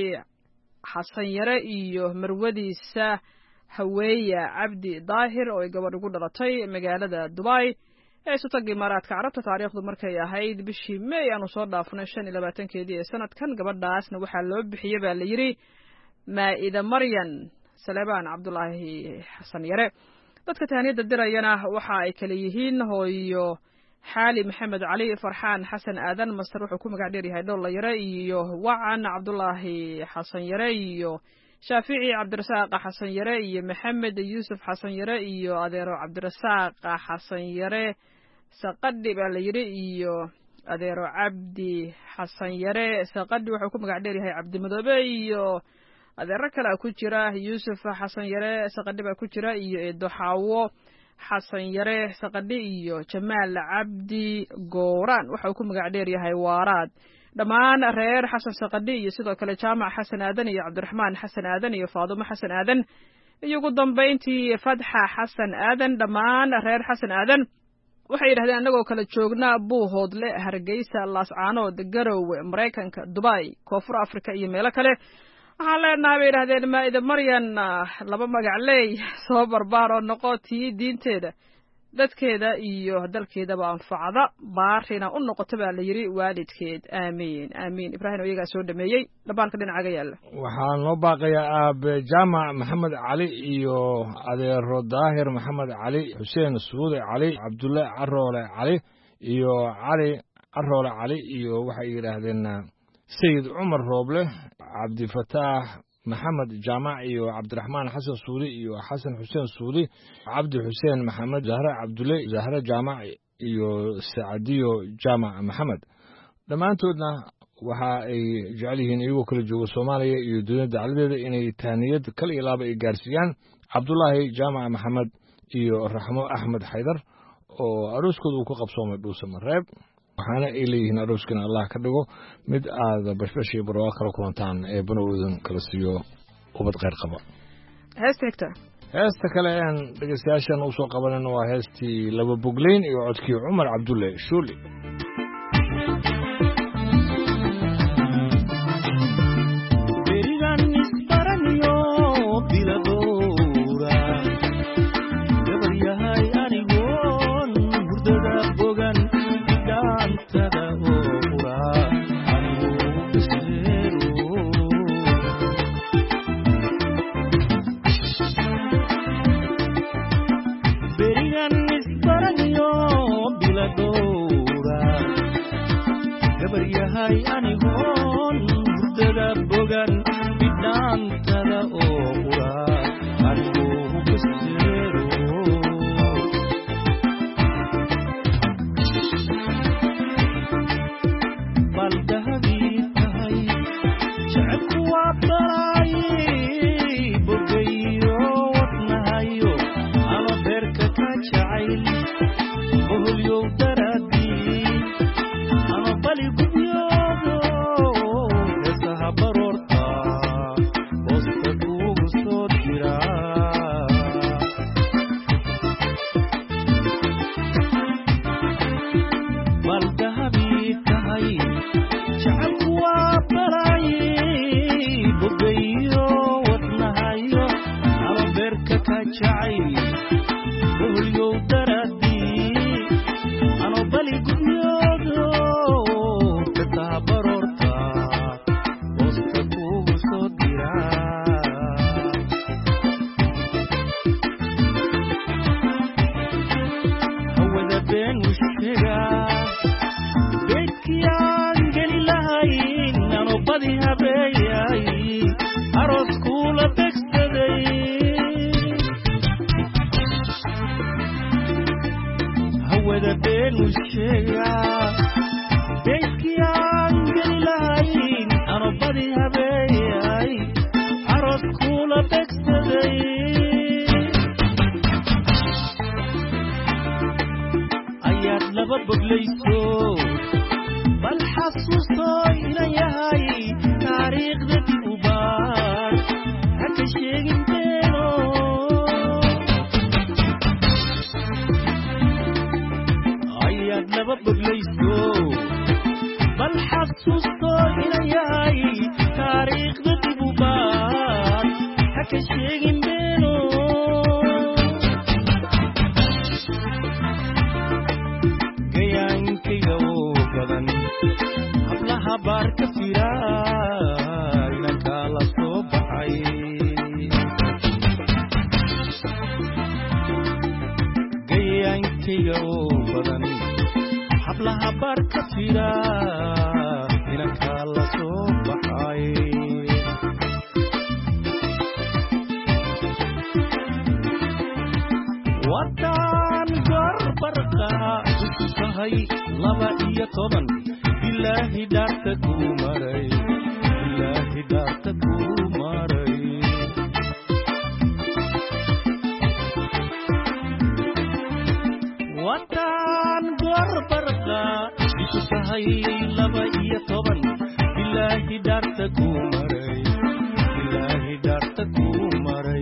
xasan yare iyo marwadiisa haweeya cabdi daahir oo ay gabadh ugu dhalatay magaalada dubai ee sutagga imaaraadka carabta taariikhdu markay ahayd bishii may aanu soo dhaafnay shan iyo labaatankeedii ee sanadkan gabadhaasna waxaa loo bixiyey baa la yidhi maa'ida maryan saleebaan cabdulaahi xasan yare dadka tahaniyadda dirayana waxa ay kale yihiin hooyo xaali maxamed cali farxaan xasan aadan master wuxuu ku magac dheer yahay dhoolla yare iyo wacan cabdulaahi xasan yare iyo shaafici cabdirasaaqa xasan yare iyo maxamed yuusuf xasan yare iyo adeero cabdirasaaqa xasan yare saqadhi baa la yidhi iyo adeero cabdi xasan yare saqadhi wuxuu ku magac dheer yahay cabdimadoobe iyo adeero kale ku jira yuusuf xasan yare saqadhi baa ku jira iyo eedo xaawo xasan yare saqadhi iyo jamaal cabdi gooraan waxau ku magac dheer yahay waaraad dhammaan reer xasan saqadhi iyo sidoo kale jaamac xasan aadan iyo cabdiraxmaan xasan aadan iyo faadumo xasan aadan iyo ugu dambayntii fatxa xasan aadan dhammaan reer xasan aadan waxay yidhahdeen annagoo kala joognaa buuhoodle hargeysa laascaanood garowe maraykanka dubai koonfur africa iyo meelo kale waxaan leenahay bay yidhahdeen maa'ida maryan laba magacleey soo barbaar oo noqo tii diinteeda dadkeeda iyo dalkeedaba anfacda baarina u noqoto baa la yidhi waalidkeed aamiin aamiin ibraahim oo iyagaa soo dhameeyey dhambaalka dhinacaga yaalla waxaa noo baaqayaa aabe jaamac maxamed cali iyo adeero daahir maxamed cali xuseen suude cali cabdulle caroole cali iyo cali caroole cali iyo waxay yidhaahdeen sayid cumar rooble cabdifataax maxamed jaamac iyo cabdiraxmaan xasan suuli iyo xasan xuseen suuli cabdi xuseen maxamed zahre cabdulle zahre jaamac iyo sacadiyo jaamac maxamed dhammaantoodna waxa ay jecel yihiin iyagoo kala jooga soomaaliya iyo dunida dacladeeda inay tahniyad kal iyo laaba ay gaarsiiyaan cabdulaahi jaamac maxamed iyo raxmo axmed xaydar oo arooskooda uu ku qabsoomay dhuuse mareeb waxaana ay leeyihiin arooskana allah ka dhigo mid aada bashbash iyo barwaa kala kulantaan ee banowdan kala siiyo ubad kheyr qaba heesta xigta heesta kale aan dhegeystayaashan u soo qabanayno waa heestii laba bogleyn iyo codkii cumar cabdulle shuuli Beedkii aan geli lahayn ano badi xasuusto inayay taariikhda dib u baad ha ka sheegin beeno gayaankayga oo badan hablaha baar ka fira inankaa la soo baxay gayaankayga oo badan hablaha baar ka fira inankaa la soo baxay wadan gorbarqa isu tahay laba iyo toban bilaahi dhaarta kuu maray bilaahi dhaarta kuu maray wadan gorbarqa isu tahay laba iyo toban bilaahi dhaarta kuu maray bilaahi dhaarta kuu maray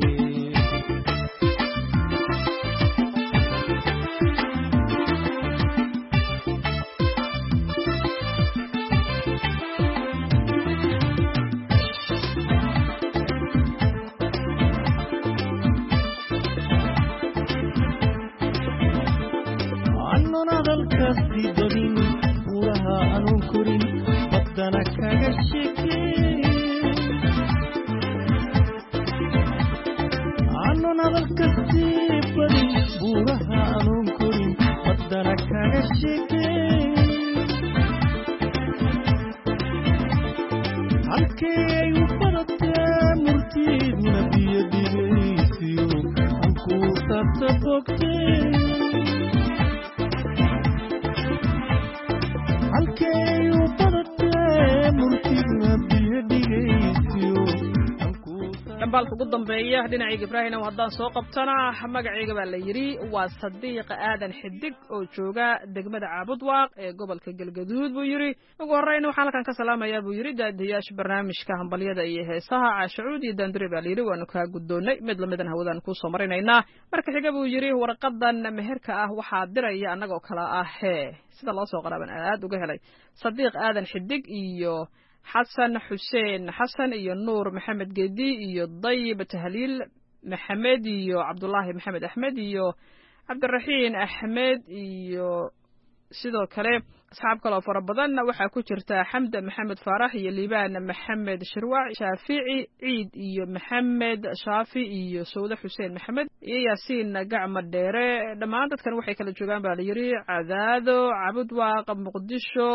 hadalkaasii badin buuraha anuun korin baddana kaga sheekeen anuun hadalkaasii badin buuraha anuun korin baddana kaga sheekeen halkee ay u badatee murtiidna biyo dhigaysiyo halkuu taabta bogteen dhambaalka ugu dambeeya dhinacayga ibraahim haddaan soo qabtana magacayga baa la yidhi waa sadiiq aadan xidig oo jooga degmada caabudwaaq ee gobolka galgaduud buu yidhi ugu horreyn waxaan halkan ka salaamayaa buu yidhi daadiyaasha barnaamijka hambalyada iyo heesaha caashacuud iyo daandure baa la yidhi waanu kaa guddoonnay mid lamidan hawadaan kuusoo marinaynaa marka xiga buu yidhi warqadan meherka ah waxaa diraya annagoo kale ah hee sida loo soo qaraaban aad uga helay sadiiq aadan xidig iyo xasan xuseen xasan iyo nuur maxamed geedi iyo dayib tahliil maxamed iyo cabdulaahi maxamed axmed iyo cabdiraxiin axmed iyo sidoo kale asxaab kaloo fara badan waxaa ku jirta xamda maxamed faarax iyo liibaan maxamed shirwac shaafici ciid iyo maxamed shaafi iyo sawde xuseen maxamed iyo yaasiin gacma dheere dhammaan dadkan waxay kala joogaan baa la yidhi cadaado cabudwaaq muqdisho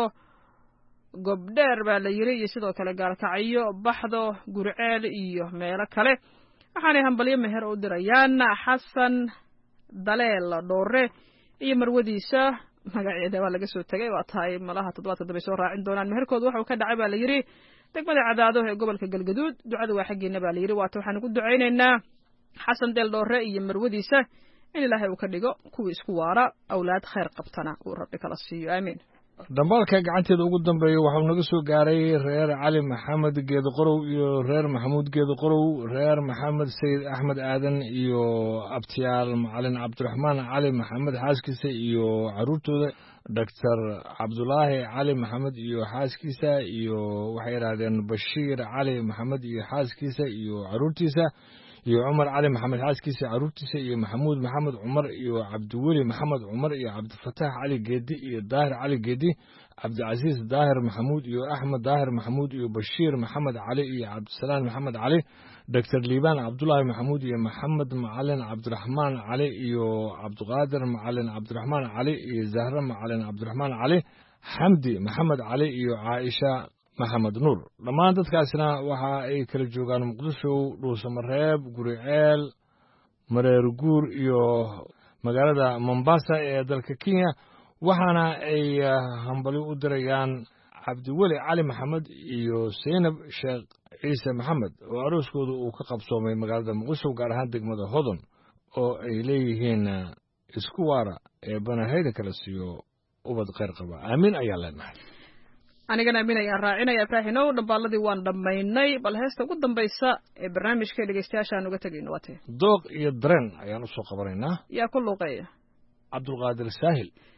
gobdheer baa la yidhi iyo sidoo kale gaalkacyo baxdo gurceel iyo meelo kale waxaanay hambalyo meher u dirayaan xasan daleel dhoore iyo marwadiisa magaceeda waa laga soo tegay waa tahay malaha toddobaadka dambe soo raacin doonaan meherkooda waxuu ka dhacay baa la yidhi degmada cadaado ee gobolka galgaduud ducada waa xaggeena baa la yidhi waata waxaan ugu ducaynaynaa xasan deel dhoore iyo marwadiisa in ilaahay uu ka dhigo kuwii isku waara awlaad khayr qabtana uu rabbi kala siiyo aamiin dhambaalka gacanteeda ugu dambeeya waxau naga soo gaaray reer cali maxamed geedo qorow iyo reer maxamuud geedo qorow reer maxamed sayid axmed aadan iyo abtiyaal macalin cabdiraxmaan cali maxamed xaaskiisa iyo caruurtooda doctor cabdulaahi cali maxamed iyo xaaskiisa iyo waxay yidhaahdeen bashiir cali maxamed iyo xaaskiisa iyo caruurtiisa iyo cumar cali maxamed xaaskiisa caruurtiisa iyo maxamuud maxamed cumar iyo cabdiweli maxamed cumar iyo cabdifataax cali geedi iyo daahir cali geedi cabdicasiis daahir maxamuud iyo axmed daahir maxamuud iyo bashiir maxamed cali iyo cabdisalaan maxamed cali doctor liibaan cabdulaahi maxamuud iyo maxamed macalin cabdiraxmaan cali iyo cabdiqaadir macalin cabdiraxmaan cali iyo zahre macalin cabdiraxmaan cali xamdi maxamed cali iyo caaisha maxamed nuur dhammaan dadkaasna waxa ay kala joogaan muqdisho dhuusamareeb guriceel mareer guur iyo magaalada mombasa ee dalka kenya waxaana ay hambali u dirayaan cabdiweli cali maxamed iyo saynab sheekh ciise maxamed oo arooskooda uu ka qabsoomay magaalada muqdisho gaar ahaan degmada hodon oo ay leeyihiin isku waara ee banahayda kala siiyo ubad khayr qaba aamin ayaa leenahay anigana aamin ayaan raacinaya ibraahinow dhambaaladii waan dhammaynay bal heesta ugu dambaysa ee barnaamijka dhegeystayaashaan uga tegayno waatee dooq iyo dareen ayaan usoo qabanaynaa yaa ku luuqeeya cabdulqaadir saahil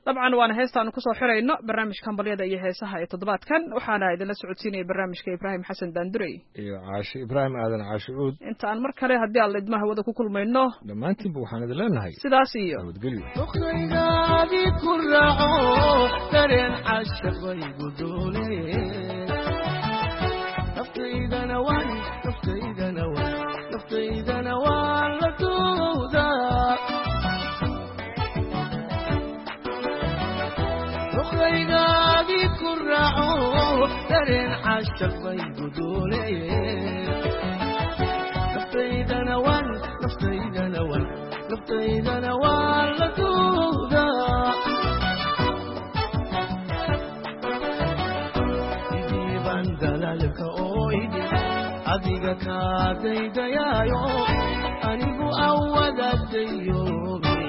dabcan waana heestaanu kusoo xirayno barnaamijkan balyada iyo heesaha ee toddobaadkan waxaana idinla socodsiinaya barnaamijka ibraahim xasan daandurey iyo caashe ibraahim aadan caashe cuud inta aan mar kale haddii aan idmaha wada ku kulmayno dhammaantiinba waxaan idin leenahay sidaas iyo nabadgelyo duqaygaadii ku raaco dareen cashaqaygu doole naftaydana waan naftaydana waan naftaydana waan la doodaa duqaygaadii ku raaco dareen cashaqaygu doole naftaydana waan naftaydana waan naftaydana waan la doodaa sidii baan dalaalka ooydi adiga kaadaydayaayo anigu awadadayoobe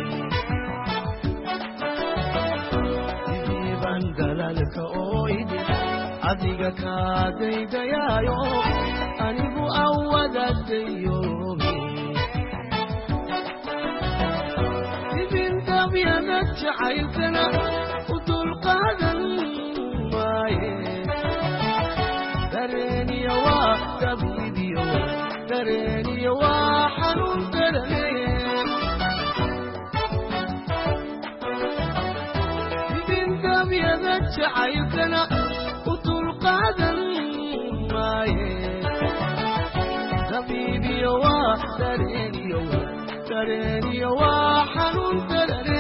sidii baan dalaalka ooydi adiga kaadaydayaayo anigu awadadayoobe ibintabyada jacaylkana u dulqaadan maaye dareeniyo waa dabiibiyo dareeniyo waa xanuun darane ibintabyada jacaylkana u dulqaadan maaye dabiibiyo waa dareeniyo waa dareeniyo waa xanuun darane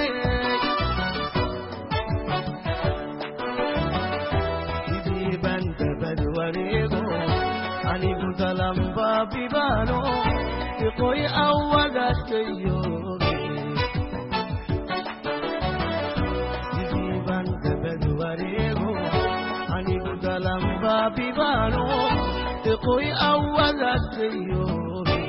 sidii baan dabad wareego anigu dalamba bibaano iqoy awadadayoobe sidii baan dabad wareego anigu dalamba bibaano iqoy awadadayoobe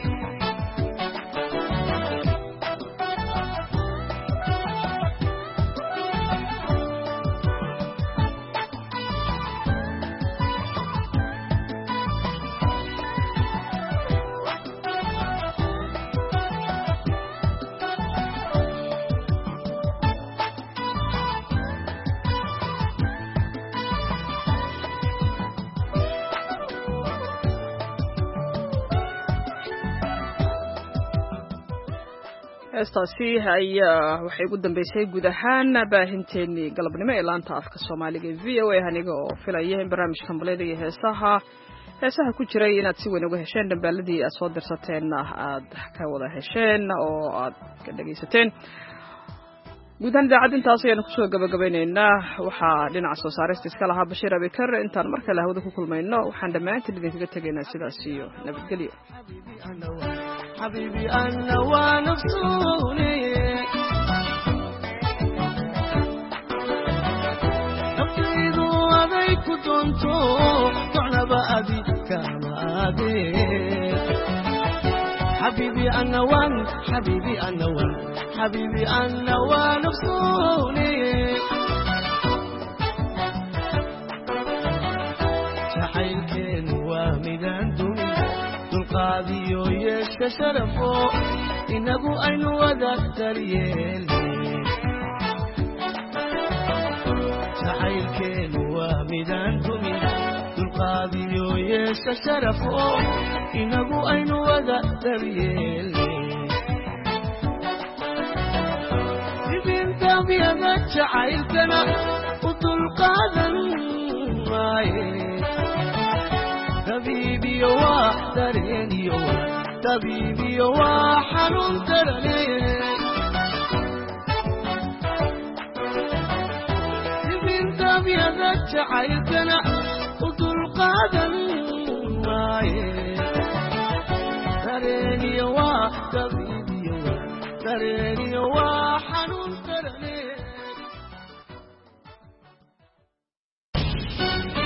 heestaasi ayaa waxay ugu dambeysay guud ahaan baahinteenii galabnimo ee laanta afka soomaaliga ee v o a aniga oo filaya in barnaamijkan balyada iyo heesaha heesaha ku jiray inaad si weyn uga hesheen dhambaaladii aad soo dirsateenna aad ka wada hesheen oo aad ka dhegaysateen guud ahaan idaacadda intaas ayaanu kusoo gabagabaynaynaa waxaa dhinaca soo saarista iska lahaa bashiir abikar intaan mar kale hawada ku kulmayno waxaan dhammaantiin idinkaga tegaynaa sidaas iyo nabadgelyo حبيبي أنا ونفسوني نفيد وذيك تنتو طعنا بأبي كما أبي حبيبي أنا وان حبيبي أنا وان حبيبي أنا ونفسوني شحيل كين ومدان دوني dulqaadiyo yeeshka sharafo inagu aynu wadaagtaryeelne jacaylkeenu waa midaan dumin dulqaadiyo yeeshka sharafo inagu aynu wadaagtaryeelne ibintabyada jacaylkana u dulqaadan maaye طبيبي وحدريني طبيبي وحنون ترني ابن طبيعة جعلتنا وطول قادم معي تريني وحدريني تريني وحدريني